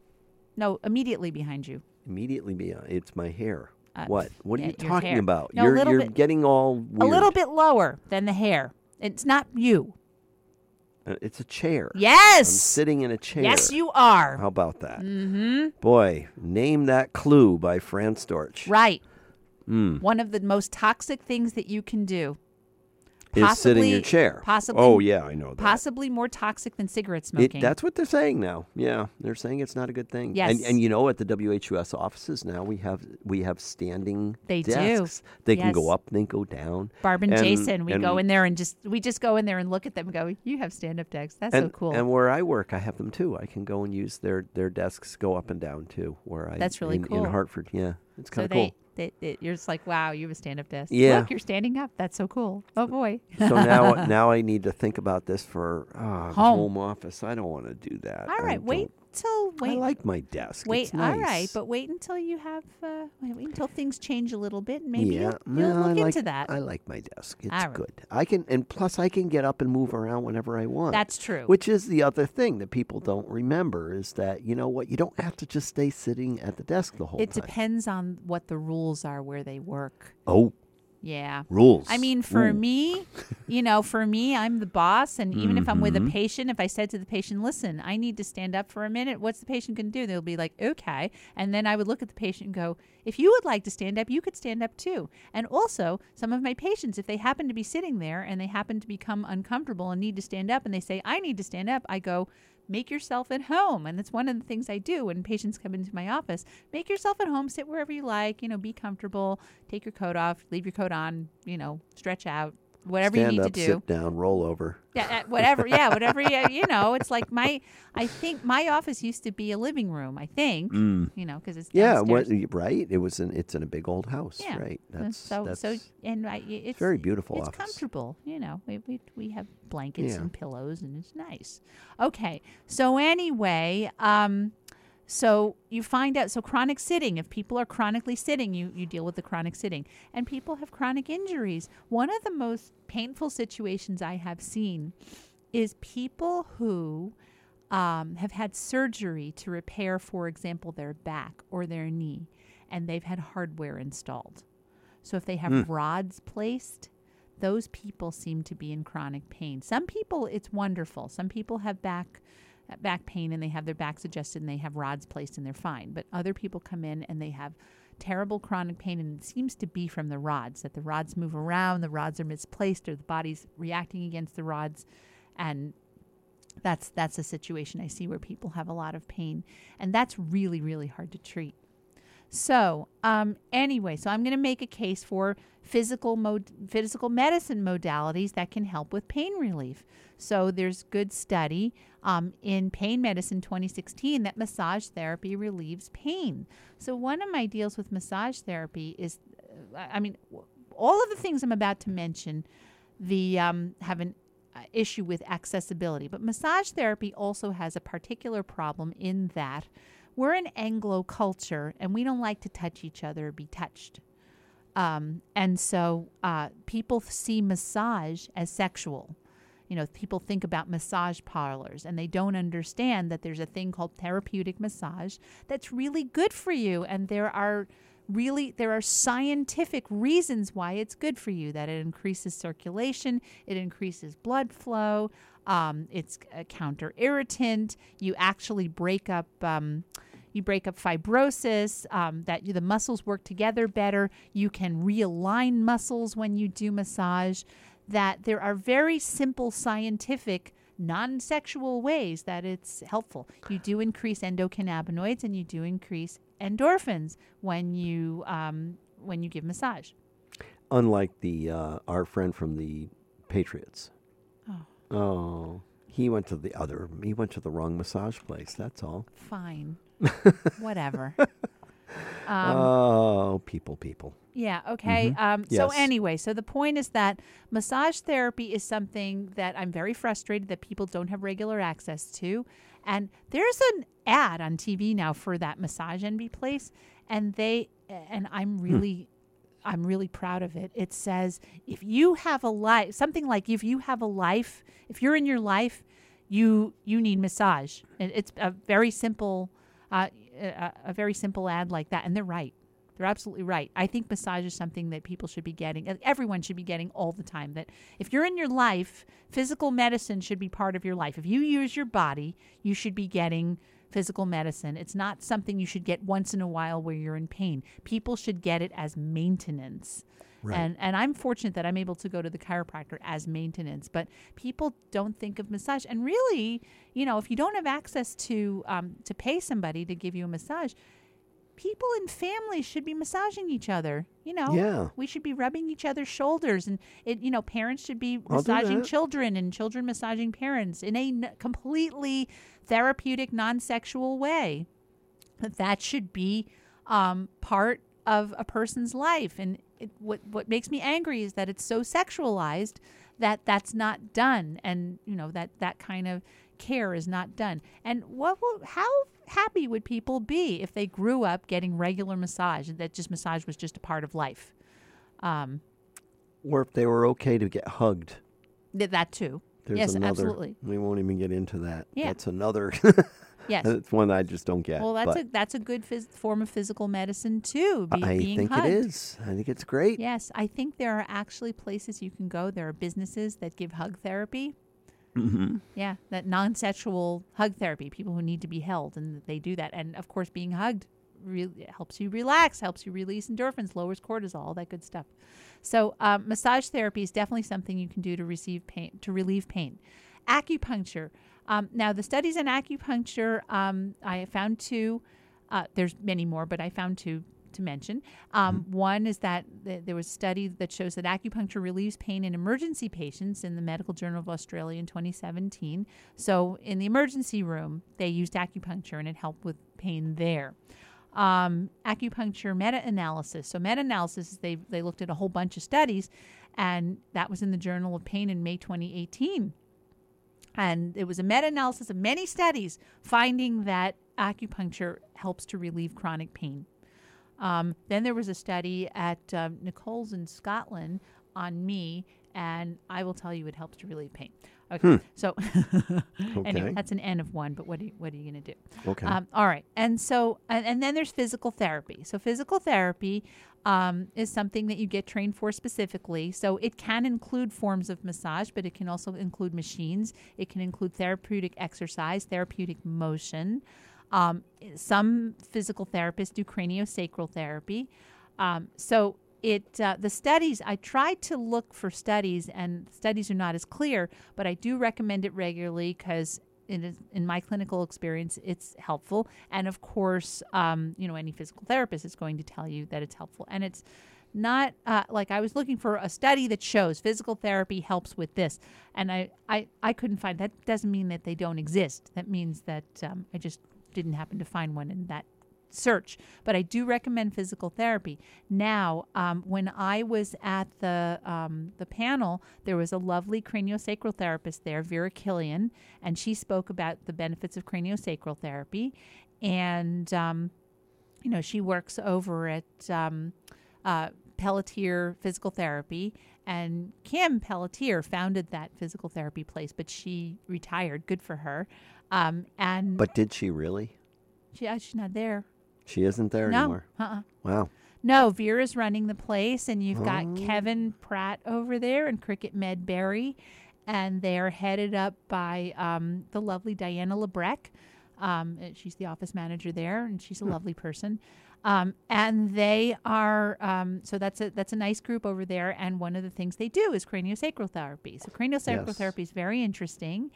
[SPEAKER 1] No, immediately behind you.
[SPEAKER 2] Immediately behind. It's my hair.
[SPEAKER 1] Uh,
[SPEAKER 2] What? What are
[SPEAKER 1] yeah,
[SPEAKER 2] you
[SPEAKER 1] your
[SPEAKER 2] talking
[SPEAKER 1] hair.
[SPEAKER 2] about?
[SPEAKER 1] No, a
[SPEAKER 2] you're
[SPEAKER 1] little
[SPEAKER 2] you're
[SPEAKER 1] bit-
[SPEAKER 2] getting all weird.
[SPEAKER 1] A little bit lower than the hair. It's not you.
[SPEAKER 2] Uh, It's a chair.
[SPEAKER 1] Yes.
[SPEAKER 2] I'm sitting in a chair.
[SPEAKER 1] Yes, you are.
[SPEAKER 2] How about that?
[SPEAKER 1] Mm-hmm.
[SPEAKER 2] Boy, Name That Clue by Fran Storch.
[SPEAKER 1] Right.
[SPEAKER 2] Mm.
[SPEAKER 1] One of the most toxic things that you can do.
[SPEAKER 2] is sit in your chair.
[SPEAKER 1] Possibly,
[SPEAKER 2] oh, yeah, I know that.
[SPEAKER 1] Possibly more toxic than cigarette
[SPEAKER 2] It,
[SPEAKER 1] smoking.
[SPEAKER 2] that's what they're saying now. Yeah, they're saying it's not a good thing.
[SPEAKER 1] Yes.
[SPEAKER 2] And, and you know, at the W H U S offices now, we have we have standing
[SPEAKER 1] They do.
[SPEAKER 2] desks. They can
[SPEAKER 1] Yes.
[SPEAKER 2] go up, they can go down.
[SPEAKER 1] Barb and,
[SPEAKER 2] And-
[SPEAKER 1] Jason, we
[SPEAKER 2] and-
[SPEAKER 1] go in there and just we just go in there and look at them and go, you have stand-up desks. That's
[SPEAKER 2] And,
[SPEAKER 1] so cool.
[SPEAKER 2] and where I work, I have them too. I can go and use their, their desks, go up and down too. Where I
[SPEAKER 1] That's really
[SPEAKER 2] in,
[SPEAKER 1] cool.
[SPEAKER 2] in Hartford. Yeah, it's kind
[SPEAKER 1] so
[SPEAKER 2] of
[SPEAKER 1] they,
[SPEAKER 2] cool.
[SPEAKER 1] they, they, you're just like, wow, you have a stand-up desk.
[SPEAKER 2] Yeah.
[SPEAKER 1] Look, you're standing up. That's so cool. Oh boy.
[SPEAKER 2] So now, now I need to think about this for uh,
[SPEAKER 1] Home.
[SPEAKER 2] home office. I don't want to do that.
[SPEAKER 1] All
[SPEAKER 2] I
[SPEAKER 1] right, wait
[SPEAKER 2] don't-
[SPEAKER 1] till wait.
[SPEAKER 2] I like my desk.
[SPEAKER 1] Wait,
[SPEAKER 2] It's nice.
[SPEAKER 1] all right, but wait until you have uh, wait, wait until things change a little bit, and maybe
[SPEAKER 2] yeah,
[SPEAKER 1] you'll, you'll
[SPEAKER 2] no, I
[SPEAKER 1] look
[SPEAKER 2] like,
[SPEAKER 1] into that.
[SPEAKER 2] I like my desk. It's
[SPEAKER 1] All right.
[SPEAKER 2] good. I can, and plus I can get up and move around whenever I want.
[SPEAKER 1] That's true.
[SPEAKER 2] Which is the other thing that people don't remember is that you know what, you don't have to just stay sitting at the desk the whole
[SPEAKER 1] It
[SPEAKER 2] time.
[SPEAKER 1] depends on what the rules are where they work.
[SPEAKER 2] Oh,
[SPEAKER 1] Yeah.
[SPEAKER 2] rules.
[SPEAKER 1] I mean, for
[SPEAKER 2] Ooh.
[SPEAKER 1] me, you know, for me, I'm the boss. And even if I'm with
[SPEAKER 2] Mm-hmm.
[SPEAKER 1] a patient, if I said to the patient, listen, I need to stand up for a minute, what's the patient going to do? They'll be like, okay. And then I would look at the patient and go, if you would like to stand up, you could stand up too. And also, some of my patients, if they happen to be sitting there and they happen to become uncomfortable and need to stand up and they say, I need to stand up, I go, make yourself at home. And that's one of the things I do when patients come into my office. Make yourself at home, sit wherever you like, you know, be comfortable, take your coat off, leave your coat on, you know, stretch out, whatever
[SPEAKER 2] Stand
[SPEAKER 1] you need
[SPEAKER 2] up,
[SPEAKER 1] to do.
[SPEAKER 2] sit down, roll over.
[SPEAKER 1] Yeah, uh, whatever. Yeah, whatever. You, you know, it's like my, I think my office used to be a living room, I think, you know, because it's
[SPEAKER 2] Mm. Yeah,
[SPEAKER 1] downstairs.
[SPEAKER 2] what, right. It was in. It's in a big old house,
[SPEAKER 1] Yeah.
[SPEAKER 2] right?
[SPEAKER 1] And
[SPEAKER 2] That's
[SPEAKER 1] so,
[SPEAKER 2] that's
[SPEAKER 1] so, and I, it's
[SPEAKER 2] very beautiful
[SPEAKER 1] It's
[SPEAKER 2] office.
[SPEAKER 1] comfortable, you know. We we, we have blankets
[SPEAKER 2] Yeah.
[SPEAKER 1] and pillows, and it's nice. Okay, so anyway, um, so you find out. So chronic sitting. If people are chronically sitting, you you deal with the chronic sitting, and people have chronic injuries. One of the most painful situations I have seen is people who um, have had surgery to repair, for example, their back or their knee, and they've had hardware installed. So if they have rods placed, those people seem to be in chronic pain. Some people, it's wonderful. Some people have back back pain and they have their backs adjusted and they have rods placed and they're fine. But other people come in and they have terrible chronic pain, and it seems to be from the rods, that the rods move around, the rods are misplaced, or the body's reacting against the rods. And that's that's a situation I see where people have a lot of pain. And that's really, really hard to treat. So, um, anyway, so I'm going to make a case for physical mod- physical medicine modalities that can help with pain relief. So there's good study um, in Pain Medicine twenty sixteen that massage therapy relieves pain. So one of my deals with massage therapy is, uh, I mean, w- all of the things I'm about to mention, the um, have an uh, issue with accessibility. But massage therapy also has a particular problem in that we're an Anglo culture and we don't like to touch each other or be touched. Um, and so uh, people see massage as sexual. You know, people think about massage parlors and they don't understand that there's a thing called therapeutic massage that's really good for you. And there are really, there are scientific reasons why it's good for you, that it increases circulation, it increases blood flow, um, it's a counter irritant, you actually break up, um, you break up fibrosis, um, that you, the muscles work together better. You can realign muscles when you do massage. That there are very simple scientific, non-sexual ways that it's helpful. You do increase endocannabinoids and you do increase endorphins when you um, when you give massage.
[SPEAKER 2] Unlike the uh, our friend from the Patriots.
[SPEAKER 1] Oh,
[SPEAKER 2] Oh, he went to the other. He went to the wrong massage place. That's all.
[SPEAKER 1] fine, whatever.
[SPEAKER 2] oh, people, people.
[SPEAKER 1] Yeah, okay. Um, So
[SPEAKER 2] Yes.
[SPEAKER 1] anyway, so the point is that massage therapy is something that I'm very frustrated that people don't have regular access to. And there's an ad on T V now for that Massage Envy place, and they and I'm really I'm really proud of it. It says if you have a life, something like if you have a life, if you're in your life, you you need massage. And it's a very simple uh, a, a very simple ad like that, and they're right. They're absolutely right. I think massage is something that people should be getting, and everyone should be getting all the time. That if you're in your life, physical medicine should be part of your life. If you use your body, you should be getting physical medicine. It's not something you should get once in a while where you're in pain. People should get it as maintenance.
[SPEAKER 2] Right.
[SPEAKER 1] And and I'm fortunate that I'm able to go to the chiropractor as maintenance. But people don't think of massage. And really, you know, if you don't have access to um, to pay somebody to give you a massage, people in families should be massaging each other. You know,
[SPEAKER 2] Yeah.
[SPEAKER 1] we should be rubbing each other's shoulders, and it. You know, parents should be
[SPEAKER 2] I'll do
[SPEAKER 1] massaging
[SPEAKER 2] that.
[SPEAKER 1] children, and children massaging parents in a n- completely therapeutic, non-sexual way. That that should be um, part of a person's life. And it, what what makes me angry is that it's so sexualized that that's not done, and you know that that kind of care is not done. And what will, how happy would people be if they grew up getting regular massage, that just massage was just a part of life? Um,
[SPEAKER 2] Or if they were okay to get hugged.
[SPEAKER 1] th- that too.
[SPEAKER 2] There's
[SPEAKER 1] Yes,
[SPEAKER 2] another.
[SPEAKER 1] absolutely.
[SPEAKER 2] We won't even get into that.
[SPEAKER 1] Yeah.
[SPEAKER 2] That's another.
[SPEAKER 1] Yes.
[SPEAKER 2] That's one I just don't get.
[SPEAKER 1] Well, that's
[SPEAKER 2] but
[SPEAKER 1] a that's a good phys- form of physical medicine too. Be,
[SPEAKER 2] I
[SPEAKER 1] being
[SPEAKER 2] think
[SPEAKER 1] hugged.
[SPEAKER 2] it is. I think it's great.
[SPEAKER 1] Yes, I think there are actually places you can go. There are businesses that give hug therapy.
[SPEAKER 2] Mm-hmm.
[SPEAKER 1] Yeah, that non-sexual hug therapy, people who need to be held, and they do that. And of course, being hugged really helps you relax, helps you release endorphins, lowers cortisol, all that good stuff. So um, massage therapy is definitely something you can do to receive pain, to relieve pain. Acupuncture. Um, now, the studies in acupuncture, um, I found two. Uh, there's many more, but I found two to mention. Um, mm-hmm. One is that th- there was a study that shows that acupuncture relieves pain in emergency patients in the Medical Journal of Australia in twenty seventeen. So in the emergency room, they used acupuncture and it helped with pain there. Um, acupuncture meta-analysis. So meta-analysis is they they looked at a whole bunch of studies, and that was in the Journal of Pain in May twenty eighteen. And it was a meta-analysis of many studies finding that acupuncture helps to relieve chronic pain. Um, then there was a study at um, Nichols in Scotland on me, and I will tell you it helps to relieve pain. Okay,
[SPEAKER 2] Hmm.
[SPEAKER 1] so
[SPEAKER 2] Okay.
[SPEAKER 1] anyway, that's an N of one, but what are you, what are you going to do?
[SPEAKER 2] Okay.
[SPEAKER 1] Um, all right, and so and, and then there's physical therapy. So physical therapy um, is something that you get trained for specifically. So it can include forms of massage, but it can also include machines. It can include therapeutic exercise, therapeutic motion. Um, some physical therapists do craniosacral therapy. Um, so it uh, the studies, I tried to look for studies, and studies are not as clear, but I do recommend it regularly because in, is- in my clinical experience, it's helpful. And of course, um, you know, any physical therapist is going to tell you that it's helpful. And it's not uh, like I was looking for a study that shows physical therapy helps with this. And I, I, I couldn't find that. Doesn't mean that they don't exist. That means that um, I just didn't happen to find one in that search. But I do recommend physical therapy. Now, um, when I was at the um, the panel, there was a lovely craniosacral therapist there, Vera Killian, and she spoke about the benefits of craniosacral therapy. And, um, you know, she works over at um, uh, Pelletier Physical Therapy. And Kim Pelletier founded that physical therapy place, but she retired. Good for her. Um, and
[SPEAKER 2] But did she really?
[SPEAKER 1] she, uh, she's not there.
[SPEAKER 2] She isn't there
[SPEAKER 1] No.
[SPEAKER 2] anymore.
[SPEAKER 1] Uh-uh.
[SPEAKER 2] Wow.
[SPEAKER 1] No, Vera's running the place, and you've got
[SPEAKER 2] Oh.
[SPEAKER 1] Kevin Pratt over there and Cricket Medberry, and they're headed up by um, the lovely Diana Lebrecq. Um, uh, she's the office manager there, and she's a lovely person. Um, and they are um, so that's a that's a nice group over there. And one of the things they do is craniosacral therapy. So craniosacral
[SPEAKER 2] Yes.
[SPEAKER 1] therapy is very interesting.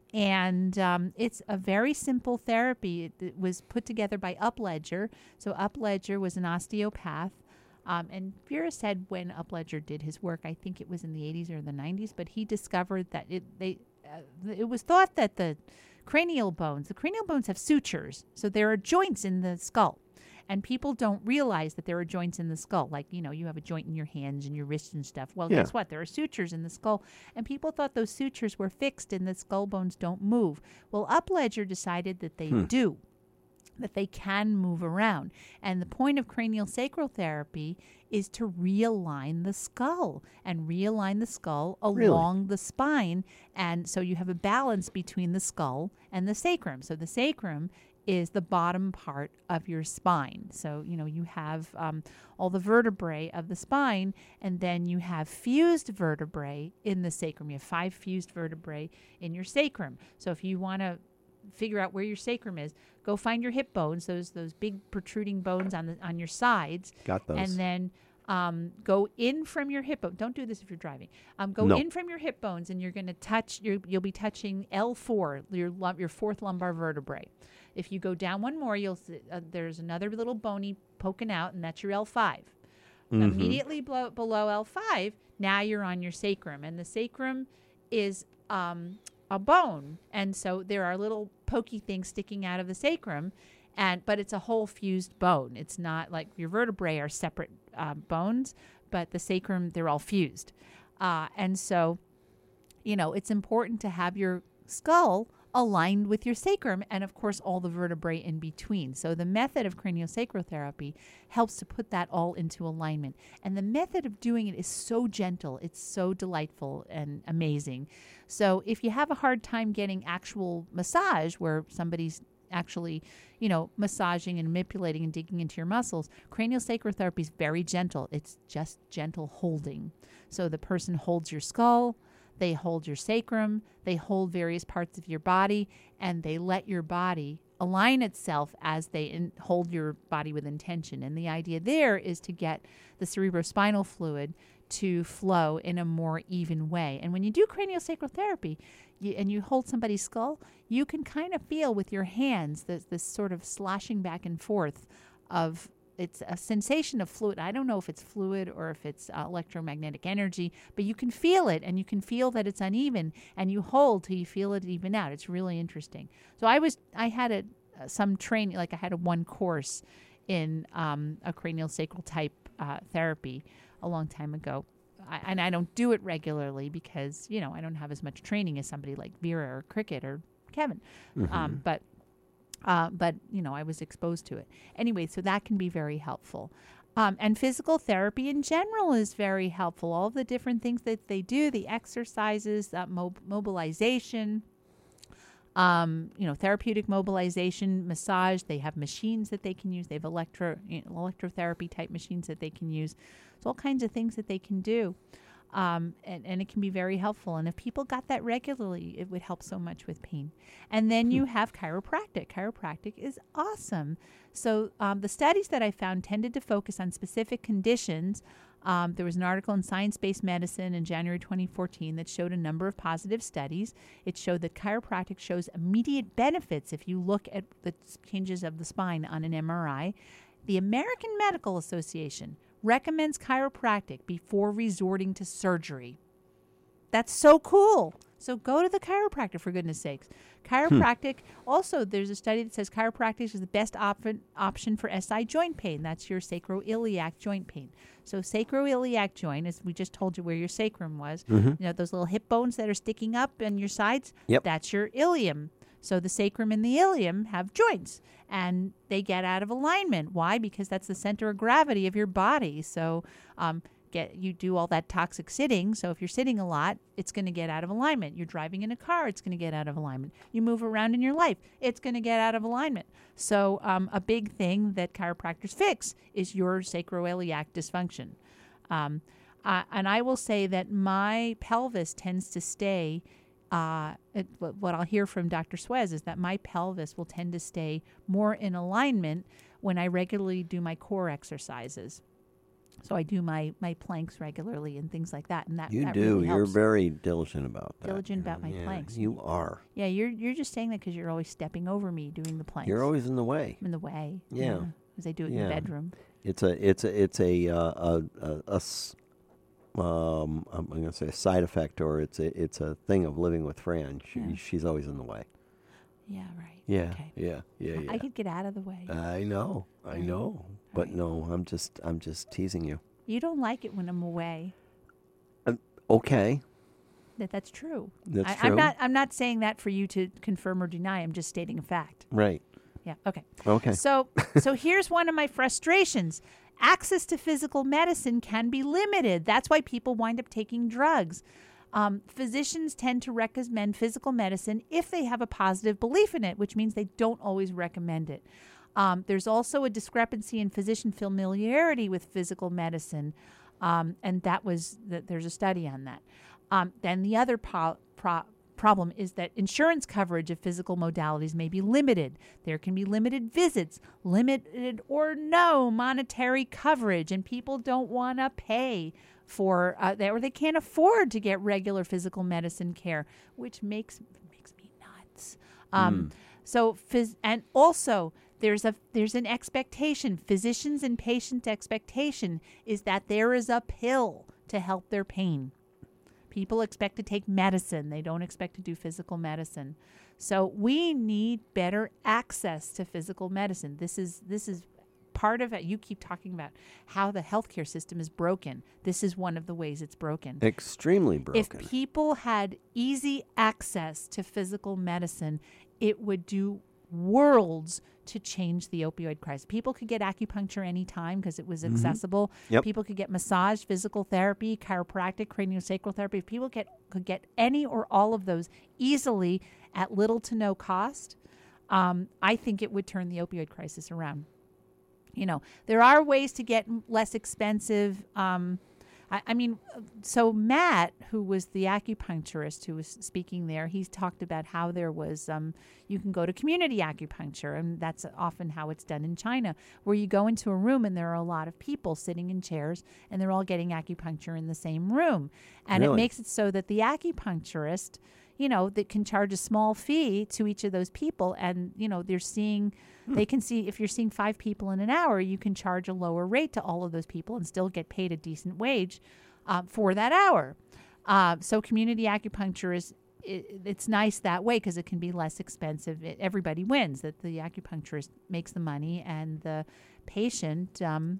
[SPEAKER 1] And um, it's a very simple therapy. It, it was put together by Upledger. So Upledger was an osteopath. Um, and Vera said when Upledger did his work, I think it was in the eighties or the nineties, but he discovered that it they uh, it was thought that the cranial bones, the cranial bones have sutures. So there are joints in the skull. And people don't realize that there are joints in the skull. Like, you know, you have a joint in your hands and your wrists and stuff. Well,
[SPEAKER 2] Yeah.
[SPEAKER 1] guess what? There are sutures in the skull. And people thought those sutures were fixed and the skull bones don't move. Well, Upledger decided that they
[SPEAKER 2] Hmm.
[SPEAKER 1] do, that they can move around. And the point of cranial sacral therapy is to realign the skull and realign the skull
[SPEAKER 2] Really?
[SPEAKER 1] along the spine. And so you have a balance between the skull and the sacrum. So the sacrum is the bottom part of your spine. So, you know, you have um, all the vertebrae of the spine, and then you have fused vertebrae in the sacrum. You have five fused vertebrae in your sacrum. So if you want to figure out where your sacrum is, go find your hip bones, those those big protruding bones on the on your sides.
[SPEAKER 2] Got those.
[SPEAKER 1] And then um, go in from your hip bone. Don't do this if you're driving. Um, go
[SPEAKER 2] No.
[SPEAKER 1] in from your hip bones, and you're going to touch. You're, you'll be touching L four, your lum- your fourth lumbar vertebrae. If you go down one more, you'll see, uh, there's another little bony poking out, and that's your L five.
[SPEAKER 2] Mm-hmm.
[SPEAKER 1] Immediately below, below L five, now you're on your sacrum, and the sacrum is um, a bone, and so there are little pokey things sticking out of the sacrum, and but it's a whole fused bone. It's not like your vertebrae are separate uh, bones, but the sacrum, they're all fused, uh, and so you know it's important to have your skull aligned with your sacrum, and of course all the vertebrae in between. So the method of craniosacral therapy helps to put that all into alignment, and the method of doing it is so gentle, it's so delightful and amazing. So if you have a hard time getting actual massage where somebody's actually, you know, massaging and manipulating and digging into your muscles, craniosacral therapy is very gentle. It's just gentle holding. So the person holds your skull, they hold your sacrum, they hold various parts of your body, and they let your body align itself as they in, hold your body with intention. And the idea there is to get the cerebrospinal fluid to flow in a more even way. And when you do craniosacral therapy you, and you hold somebody's skull, you can kind of feel with your hands this, this sort of sloshing back and forth of it's a sensation of fluid. I don't know if it's fluid or if it's uh, electromagnetic energy, but you can feel it, and you can feel that it's uneven, and you hold till you feel it even out. It's really interesting. So I was, I had a uh, some training, like I had a one course in um, a craniosacral type uh, therapy a long time ago. I, and I don't do it regularly because, you know, I don't have as much training as somebody like Vera or Cricket or Kevin.
[SPEAKER 2] Mm-hmm.
[SPEAKER 1] Um, but Uh, but, you know, I was exposed to it. Anyway, so that can be very helpful. Um, and physical therapy in general is very helpful. All of the different things that they do, the exercises, uh, mob- mobilization, um, you know, therapeutic mobilization, massage. They have machines that they can use. They have electro, you know, electrotherapy type machines that they can use. There's all kinds of things that they can do. Um, and, and it can be very helpful. And if people got that regularly, it would help so much with pain. And then you have chiropractic. Chiropractic is awesome. So um, the studies that I found tended to focus on specific conditions. Um, there was an article in Science-Based Medicine in January twenty fourteen that showed a number of positive studies. It showed that chiropractic shows immediate benefits if you look at the changes of the spine on an M R I. The American Medical Association recommends chiropractic before resorting to surgery. That's so cool. So go to the chiropractor, for goodness sakes. Chiropractic, hmm. also, there's a study that says chiropractic is the best op- option for S I joint pain. That's your sacroiliac joint pain. So sacroiliac joint, as we just told you where your sacrum was,
[SPEAKER 2] Mm-hmm.
[SPEAKER 1] you know, those little hip bones that are sticking up on your sides,
[SPEAKER 2] Yep.
[SPEAKER 1] that's your ilium. So the sacrum and the ilium have joints, and they get out of alignment. Why? Because that's the center of gravity of your body. So um, get you do all that toxic sitting. So if you're sitting a lot, it's going to get out of alignment. You're driving in a car, it's going to get out of alignment. You move around in your life, it's going to get out of alignment. So um, a big thing that chiropractors fix is your sacroiliac dysfunction. Um, uh, and I will say that my pelvis tends to stay Uh, it, what I'll hear from Doctor Suez is that my pelvis will tend to stay more in alignment when I regularly do my core exercises. So I do my, my planks regularly and things like that, and that
[SPEAKER 2] You
[SPEAKER 1] that
[SPEAKER 2] do.
[SPEAKER 1] really
[SPEAKER 2] You're
[SPEAKER 1] helps.
[SPEAKER 2] very diligent about that.
[SPEAKER 1] Diligent about my
[SPEAKER 2] yeah,
[SPEAKER 1] planks.
[SPEAKER 2] You are.
[SPEAKER 1] Yeah, you're you're just saying that because you're always stepping over me doing the planks.
[SPEAKER 2] You're always in the way.
[SPEAKER 1] I'm in the way.
[SPEAKER 2] Yeah.
[SPEAKER 1] Because I do it
[SPEAKER 2] Yeah.
[SPEAKER 1] in the bedroom.
[SPEAKER 2] It's a it's a it's a uh, a, a, a s- um I'm going to say a side effect, or it's a it's a thing of living with Fran. She,
[SPEAKER 1] Yeah.
[SPEAKER 2] She's always in the way.
[SPEAKER 1] Yeah, right.
[SPEAKER 2] Yeah,
[SPEAKER 1] Okay.
[SPEAKER 2] yeah, yeah, yeah.
[SPEAKER 1] I could get out of the way.
[SPEAKER 2] I know, I
[SPEAKER 1] Right.
[SPEAKER 2] know, but
[SPEAKER 1] Right.
[SPEAKER 2] no, I'm just I'm just teasing you.
[SPEAKER 1] You don't like it when I'm away.
[SPEAKER 2] Okay,
[SPEAKER 1] That that's true.
[SPEAKER 2] that's
[SPEAKER 1] I,
[SPEAKER 2] true.
[SPEAKER 1] I'm not I'm not saying that for you to confirm or deny. I'm just stating a fact.
[SPEAKER 2] Right.
[SPEAKER 1] Yeah. Okay.
[SPEAKER 2] Okay.
[SPEAKER 1] So so here's one of my frustrations. Access to physical medicine can be limited. That's why people wind up taking drugs. Um, physicians tend to recommend physical medicine if they have a positive belief in it, which means they don't always recommend it. Um, there's also a discrepancy in physician familiarity with physical medicine, um, and that was that. There's a study on that. Um, then the other po- pro- problem is that insurance coverage of physical modalities may be limited. There can be limited visits, limited or no monetary coverage, and people don't want to pay for uh, that, or they can't afford to get regular physical medicine care, which makes makes me nuts. Um,
[SPEAKER 2] Mm.
[SPEAKER 1] So, phys- and also there's a there's an expectation. Physicians and patient expectation is that there is a pill to help their pain. People expect to take medicine. They don't expect to do physical medicine. So we need better access to physical medicine. This is this is part of it. You keep talking about how the healthcare system is broken. This is one of the ways it's broken.
[SPEAKER 2] Extremely broken.
[SPEAKER 1] If people had easy access to physical medicine, it would do worlds to change the opioid crisis. People could get acupuncture anytime because it was accessible.
[SPEAKER 2] Yep.
[SPEAKER 1] People could get massage, physical therapy, chiropractic, craniosacral therapy. If people get could get any or all of those easily at little to no cost, um, I think it would turn the opioid crisis around. You know, there are ways to get m- less expensive. Um, I, I mean, uh, so Matt, who was the acupuncturist who was speaking there, he's talked about how there was, um, you can go to community acupuncture, and that's often how it's done in China, where you go into a room and there are a lot of people sitting in chairs and they're all getting acupuncture in the same room. And
[SPEAKER 2] Really?
[SPEAKER 1] it makes it so that the acupuncturist, you know, that can charge a small fee to each of those people. And, you know, they're seeing, they can see, if you're seeing five people in an hour, you can charge a lower rate to all of those people and still get paid a decent wage uh, for that hour. Uh, so community acupuncture is, it, it's nice that way because it can be less expensive. It, everybody wins, that the acupuncturist makes the money and the patient, um,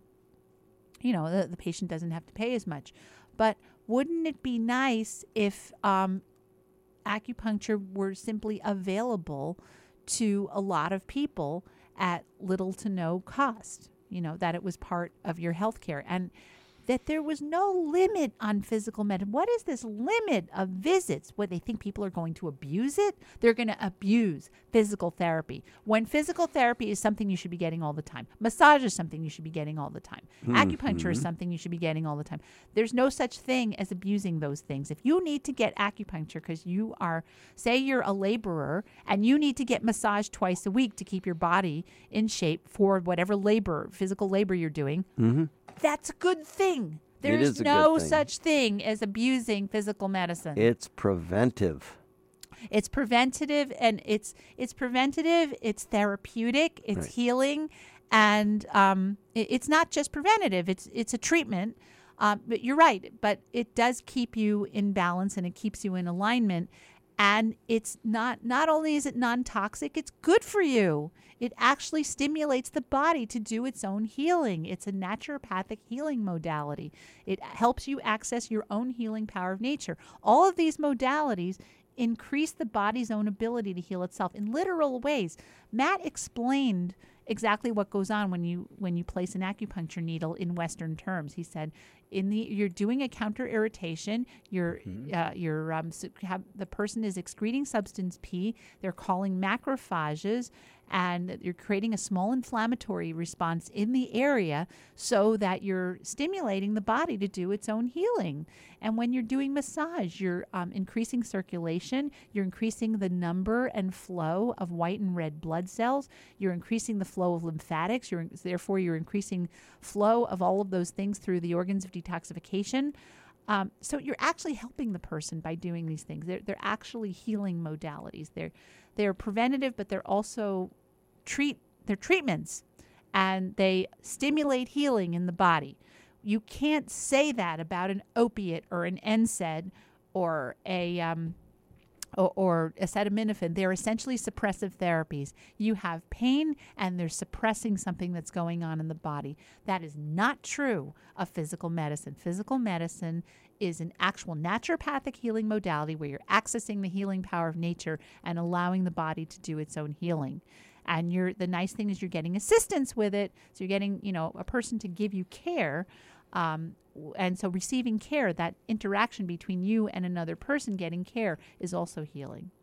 [SPEAKER 1] you know, the, the patient doesn't have to pay as much. But wouldn't it be nice if um, acupuncture were simply available to a lot of people at little to no cost, you know, that it was part of your health care, and that there was no limit on physical medicine. What is this limit of visits? What, they think people are going to abuse it? They're going to abuse physical therapy. When physical therapy is something you should be getting all the time. Massage is something you should be getting all the time.
[SPEAKER 2] Mm-hmm.
[SPEAKER 1] Acupuncture is something you should be getting all the time. There's no such thing as abusing those things. If you need to get acupuncture because you are, say you're a laborer and you need to get massage twice a week to keep your body in shape for whatever labor, physical labor you're doing,
[SPEAKER 2] Mm-hmm.
[SPEAKER 1] that's a good thing.
[SPEAKER 2] It
[SPEAKER 1] There's
[SPEAKER 2] is a
[SPEAKER 1] no
[SPEAKER 2] good thing.
[SPEAKER 1] such thing as abusing physical medicine.
[SPEAKER 2] It's preventive.
[SPEAKER 1] It's preventative, and it's it's preventative. It's therapeutic. It's
[SPEAKER 2] Right.
[SPEAKER 1] healing, and um, it, it's not just preventative. It's it's a treatment. Um, but you're right. But it does keep you in balance, and it keeps you in alignment. And it's not not only is it non-toxic, it's good for you. It actually stimulates the body to do its own healing. It's a naturopathic healing modality. It helps you access your own healing power of nature. All of these modalities increase the body's own ability to heal itself in literal ways. Matt explained exactly what goes on when you when you place an acupuncture needle in Western terms. He said, in the you're doing a counter irritation. You're
[SPEAKER 2] Mm-hmm.
[SPEAKER 1] uh, you're um, s- have, the person is excreting substance P. They're calling macrophages, and you're creating a small inflammatory response in the area so that you're stimulating the body to do its own healing. And when you're doing massage, you're um, increasing circulation. You're increasing the number and flow of white and red blood cells. You're increasing the flow of lymphatics. You're therefore you're increasing flow of all of those things through the organs of detoxification. Um, so you're actually helping the person by doing these things. They're they're actually healing modalities. They're they're preventative, but they're also treat they're treatments, and they stimulate healing in the body. You can't say that about an opiate or an N SAID or a um, or, or acetaminophen. They're essentially suppressive therapies. You have pain and they're suppressing something that's going on in the body. That is not true of physical medicine. Physical medicine is an actual naturopathic healing modality where you're accessing the healing power of nature and allowing the body to do its own healing. And you're the nice thing is you're getting assistance with it. So you're getting, you know, a person to give you care. Um, and so receiving care, that interaction between you and another person getting care is also healing.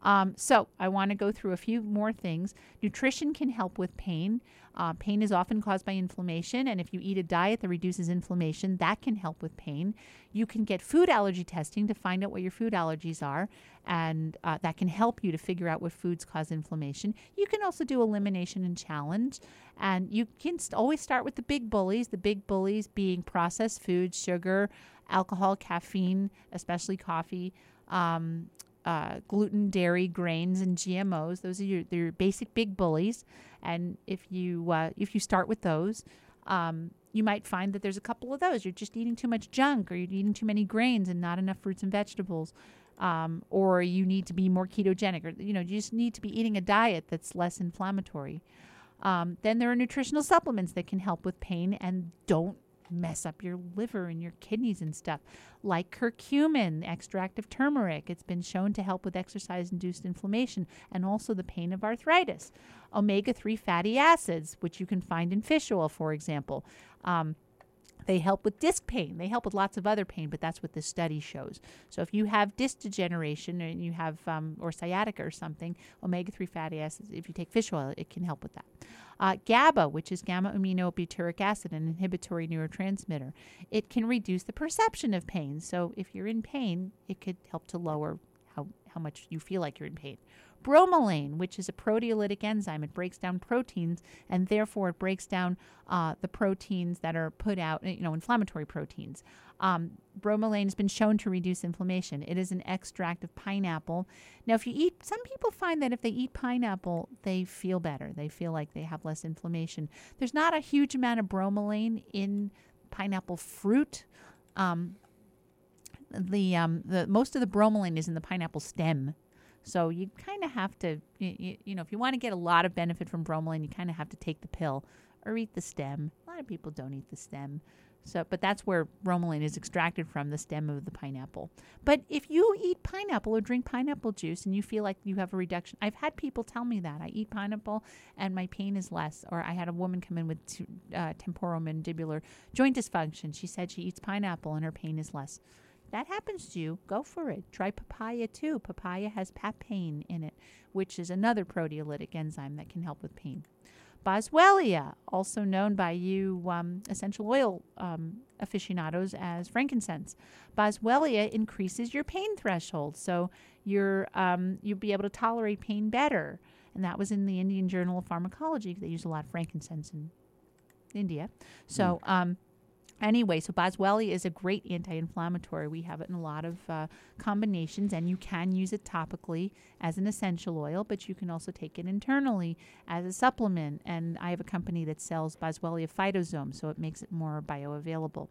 [SPEAKER 1] Um, so I want to go through a few more things. Nutrition can help with pain. Uh, pain is often caused by inflammation, and if you eat a diet that reduces inflammation, that can help with pain. You can get food allergy testing to find out what your food allergies are, and uh, that can help you to figure out what foods cause inflammation. You can also do elimination and challenge, and you can st- always start with the big bullies, the big bullies being processed foods, sugar, alcohol, caffeine, especially coffee, um, uh, gluten, dairy, grains, and G M Os. Those are your, your basic big bullies. And if you uh, if you start with those, um, you might find that there's a couple of those. You're just eating too much junk, or you're eating too many grains and not enough fruits and vegetables, um, or you need to be more ketogenic, or you know you just need to be eating a diet that's less inflammatory. Um, then there are nutritional supplements that can help with pain and don't mess up your liver and your kidneys and stuff, like curcumin, extract of turmeric. It's been shown to help with exercise-induced inflammation and also the pain of arthritis. omega three fatty acids, which you can find in fish oil, for example. Um, They help with disc pain. They help with lots of other pain, but that's what this study shows. So if you have disc degeneration and you have, um, or sciatica or something, omega three fatty acids, if you take fish oil, it can help with that. Uh, GABA, which is gamma-aminobutyric acid, an inhibitory neurotransmitter. It can reduce the perception of pain. So if you're in pain, it could help to lower how, how much you feel like you're in pain. Bromelain, which is a proteolytic enzyme. It breaks down proteins, and therefore it breaks down uh, the proteins that are put out, you know, inflammatory proteins. Um, bromelain has been shown to reduce inflammation. It is an extract of pineapple. Now, if you eat, some people find that if they eat pineapple, they feel better. They feel like they have less inflammation. There's not a huge amount of bromelain in pineapple fruit. Um, the um, the most of the bromelain is in the pineapple stem. So you kind of have to, you, you know, if you want to get a lot of benefit from bromelain, you kind of have to take the pill or eat the stem. A lot of people don't eat the stem. So, but that's where bromelain is extracted from, the stem of the pineapple. But if you eat pineapple or drink pineapple juice and you feel like you have a reduction, I've had people tell me that. I eat pineapple and my pain is less. Or I had a woman come in with t- uh, temporomandibular joint dysfunction. She said she eats pineapple and her pain is less. That happens to you, go for it. Try papaya too. Papaya has papain in it, which is another proteolytic enzyme that can help with pain. Boswellia, also known by you um, essential oil um, aficionados as frankincense. Boswellia increases your pain threshold, so you're, um, you'll be able to tolerate pain better. And that was in the Indian Journal of Pharmacology. They use a lot of frankincense in India. So... Mm. Um, Anyway, so Boswellia is a great anti-inflammatory. We have it in a lot of uh, combinations, and you can use it topically as an essential oil, but you can also take it internally as a supplement. And I have a company that sells Boswellia Phytosome, so it makes it more bioavailable.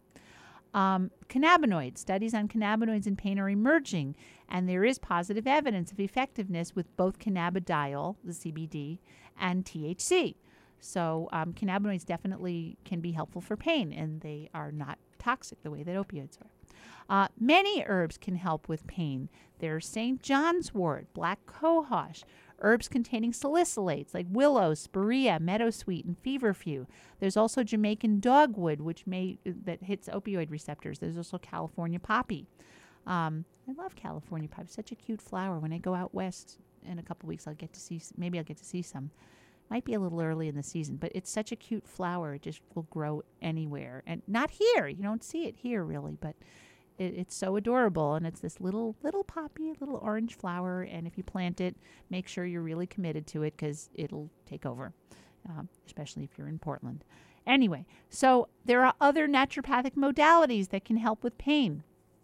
[SPEAKER 1] Um, cannabinoids. Studies on cannabinoids in pain are emerging, and there is positive evidence of effectiveness with both cannabidiol, the C B D, and T H C. So um, cannabinoids definitely can be helpful for pain, and they are not toxic the way that opioids are. Uh, many herbs can help with pain. There's Saint John's wort, black cohosh, herbs containing salicylates like willow, spirea, meadowsweet, and feverfew. There's also Jamaican dogwood, which may that hits opioid receptors. There's also California poppy. Um, I love California poppy. It's such a cute flower. When I go out west in a couple weeks, I'll get to see. Maybe I'll get to see some. Might be a little early in the season, but it's such a cute flower. It just will grow anywhere. And not here. You don't see it here, really, but it, it's so adorable. And it's this little little poppy, little orange flower. And if you plant it, make sure you're really committed to it because it'll take over, um, especially if you're in Portland. Anyway, so there are other naturopathic modalities that can help with pain.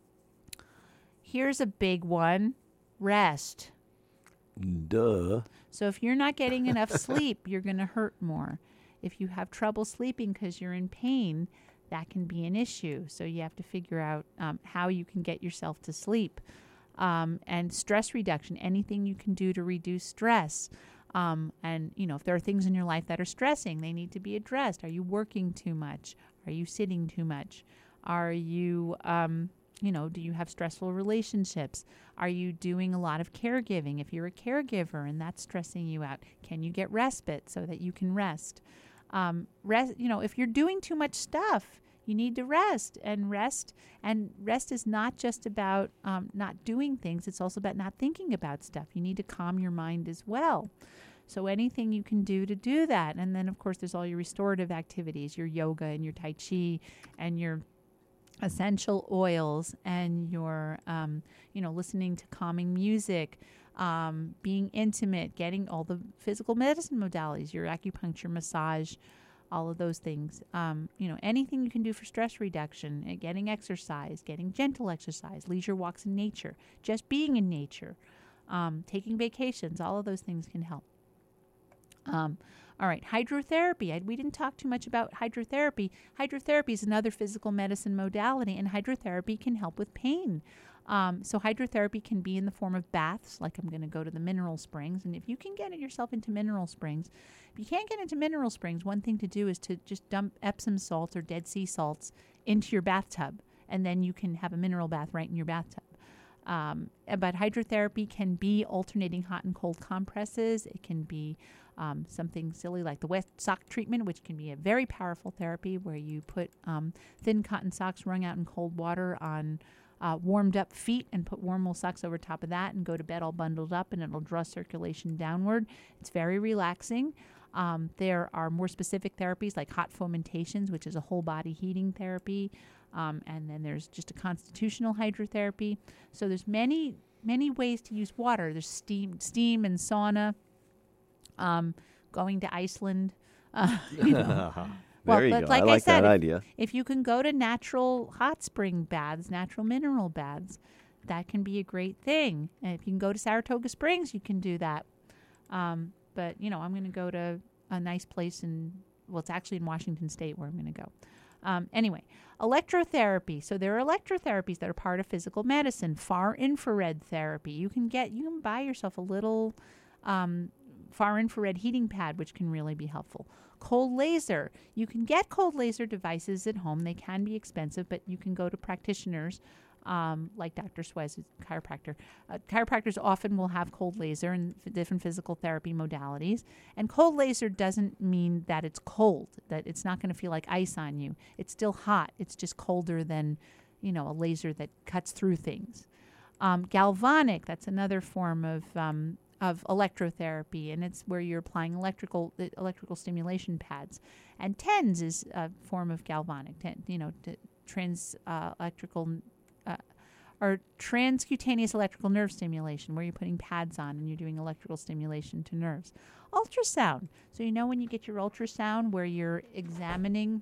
[SPEAKER 1] Here's a big one, rest.
[SPEAKER 2] Duh.
[SPEAKER 1] So if you're not getting enough sleep, you're going to hurt more. If you have trouble sleeping because you're in pain, that can be an issue. So you have to figure out um, how you can get yourself to sleep. Um, and stress reduction, anything you can do to reduce stress. Um, and, you know, if there are things in your life that are stressing, they need to be addressed. Are you working too much? Are you sitting too much? Are you... Um, You know, do you have stressful relationships? Are you doing a lot of caregiving? If you're a caregiver and that's stressing you out, can you get respite so that you can rest? Um, rest, you know, if you're doing too much stuff, you need to rest and rest. And rest is not just about um, not doing things. It's also about not thinking about stuff. You need to calm your mind as well. So anything you can do to do that. And then, of course, there's all your restorative activities, your yoga and your Tai Chi and your essential oils and your, um, you know, listening to calming music, um, being intimate, getting all the physical medicine modalities, your acupuncture, massage, all of those things. Um, you know, anything you can do for stress reduction, uh, getting exercise, getting gentle exercise, leisure walks in nature, just being in nature, um, taking vacations, all of those things can help. Um, all right, hydrotherapy. I, we didn't talk too much about hydrotherapy. Hydrotherapy is another physical medicine modality, and hydrotherapy can help with pain. Um, so hydrotherapy can be in the form of baths, like I'm going to go to the mineral springs. And if you can get yourself into mineral springs, if you can't get into mineral springs, one thing to do is to just dump Epsom salts or Dead Sea salts into your bathtub, and then you can have a mineral bath right in your bathtub. Um, but hydrotherapy can be alternating hot and cold compresses. It can be um, something silly like the wet sock treatment, which can be a very powerful therapy where you put um, thin cotton socks wrung out in cold water on uh, warmed up feet and put warm wool socks over top of that and go to bed all bundled up, and it'll draw circulation downward. It's very relaxing. Um, there are more specific therapies like hot fomentations, which is a whole body heating therapy. Um, and then there's just a constitutional hydrotherapy. So there's many, many ways to use water. There's steam, steam and sauna, um, going to Iceland. Uh, you know.
[SPEAKER 2] There
[SPEAKER 1] well,
[SPEAKER 2] you
[SPEAKER 1] but
[SPEAKER 2] go.
[SPEAKER 1] like
[SPEAKER 2] I like
[SPEAKER 1] said,
[SPEAKER 2] that
[SPEAKER 1] if,
[SPEAKER 2] idea.
[SPEAKER 1] if you can go to natural hot spring baths, natural mineral baths, that can be a great thing. And if you can go to Saratoga Springs, you can do that. Um, but, you know, I'm going to go to a nice place in, well, it's actually in Washington State where I'm going to go. Um, anyway, electrotherapy. So there are electrotherapies that are part of physical medicine. Far infrared therapy. You can get, you can buy yourself a little um, far infrared heating pad, which can really be helpful. Cold laser. You can get cold laser devices at home. They can be expensive, but you can go to practitioners um, like Doctor Suez, who's a chiropractor. Uh, chiropractors often will have cold laser and f- different physical therapy modalities. And cold laser doesn't mean that it's cold, that it's not going to feel like ice on you. It's still hot. It's just colder than, you know, a laser that cuts through things. Um, galvanic, that's another form of um, of electrotherapy, and it's where you're applying electrical uh, electrical stimulation pads. And TENS is a form of galvanic, ten, you know, t- trans uh, electrical uh, or transcutaneous electrical nerve stimulation, where you're putting pads on and you're doing electrical stimulation to nerves. Ultrasound. So you know when you get your ultrasound where you're examining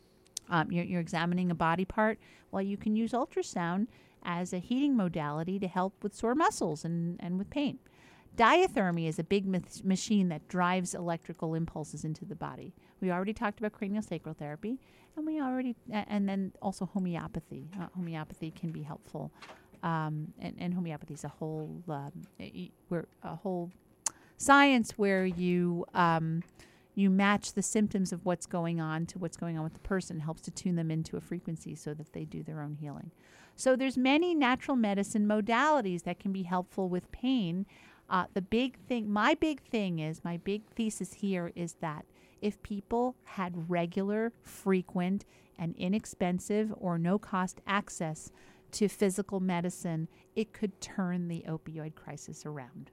[SPEAKER 1] um, you're, you're examining a body part. Well, you can use ultrasound as a heating modality to help with sore muscles and, and with pain. Diathermy is a big ma- machine that drives electrical impulses into the body. We already talked about craniosacral therapy, and we already, uh, and then also homeopathy. Uh, homeopathy can be helpful, um, and, and homeopathy is a whole, um, e- where a whole science where you um, you match the symptoms of what's going on to what's going on with the person. It helps to tune them into a frequency so that they do their own healing. So there's many natural medicine modalities that can be helpful with pain. Uh, the big thing, my big thing is, my big thesis here is that if people had regular, frequent, and inexpensive or no-cost access to physical medicine, it could turn the opioid crisis around.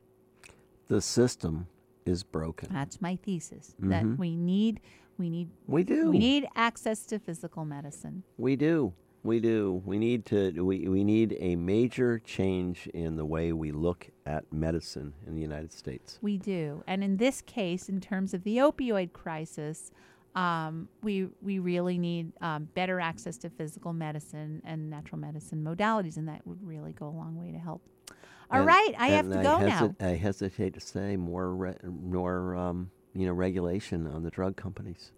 [SPEAKER 2] The system is broken.
[SPEAKER 1] That's my thesis.
[SPEAKER 2] Mm-hmm.
[SPEAKER 1] That we need, we need,
[SPEAKER 2] We do.
[SPEAKER 1] we need access to physical medicine.
[SPEAKER 2] We do. We do. We need to. We, we need a major change in the way we look at medicine in the United States.
[SPEAKER 1] We do, and in this case, in terms of the opioid crisis, um, we we really need um, better access to physical medicine and natural medicine modalities, and that would really go a long way to help. All
[SPEAKER 2] And-
[SPEAKER 1] right, I have
[SPEAKER 2] and
[SPEAKER 1] to
[SPEAKER 2] I
[SPEAKER 1] go
[SPEAKER 2] hesi-
[SPEAKER 1] now.
[SPEAKER 2] I hesitate to say more, re- more, um, you know, regulation on the drug companies.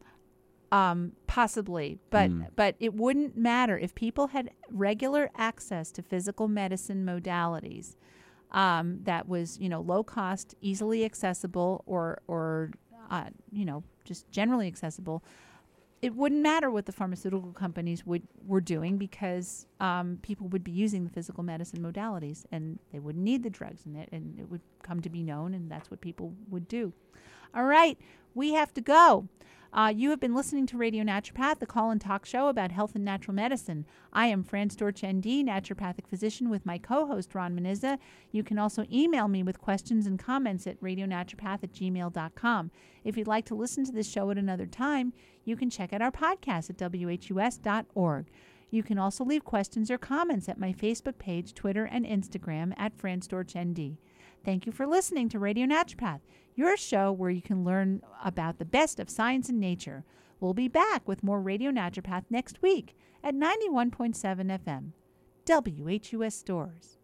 [SPEAKER 1] Um, possibly, but
[SPEAKER 2] Mm.
[SPEAKER 1] but it wouldn't matter if people had regular access to physical medicine modalities um, that was, you know, low cost, easily accessible, or or uh, you know, just generally accessible. It wouldn't matter what the pharmaceutical companies would were doing because um, people would be using the physical medicine modalities, and they wouldn't need the drugs, and it and it would come to be known, and that's what people would do. All right, we have to go. Uh, you have been listening to Radio Naturopath, the call and talk show about health and natural medicine. I am Fran Storch, N D, naturopathic physician, with my co-host, Ron Menizza. You can also email me with questions and comments at radionaturopath at gmail dot com. If you'd like to listen to this show at another time, you can check out our podcast at W H U S dot org. You can also leave questions or comments at my Facebook page, Twitter, and Instagram at Fran Storch, N D. Thank you for listening to Radio Naturopath, your show where you can learn about the best of science and nature. We'll be back with more Radio Naturopath next week at ninety-one point seven F M, W H U S Stores.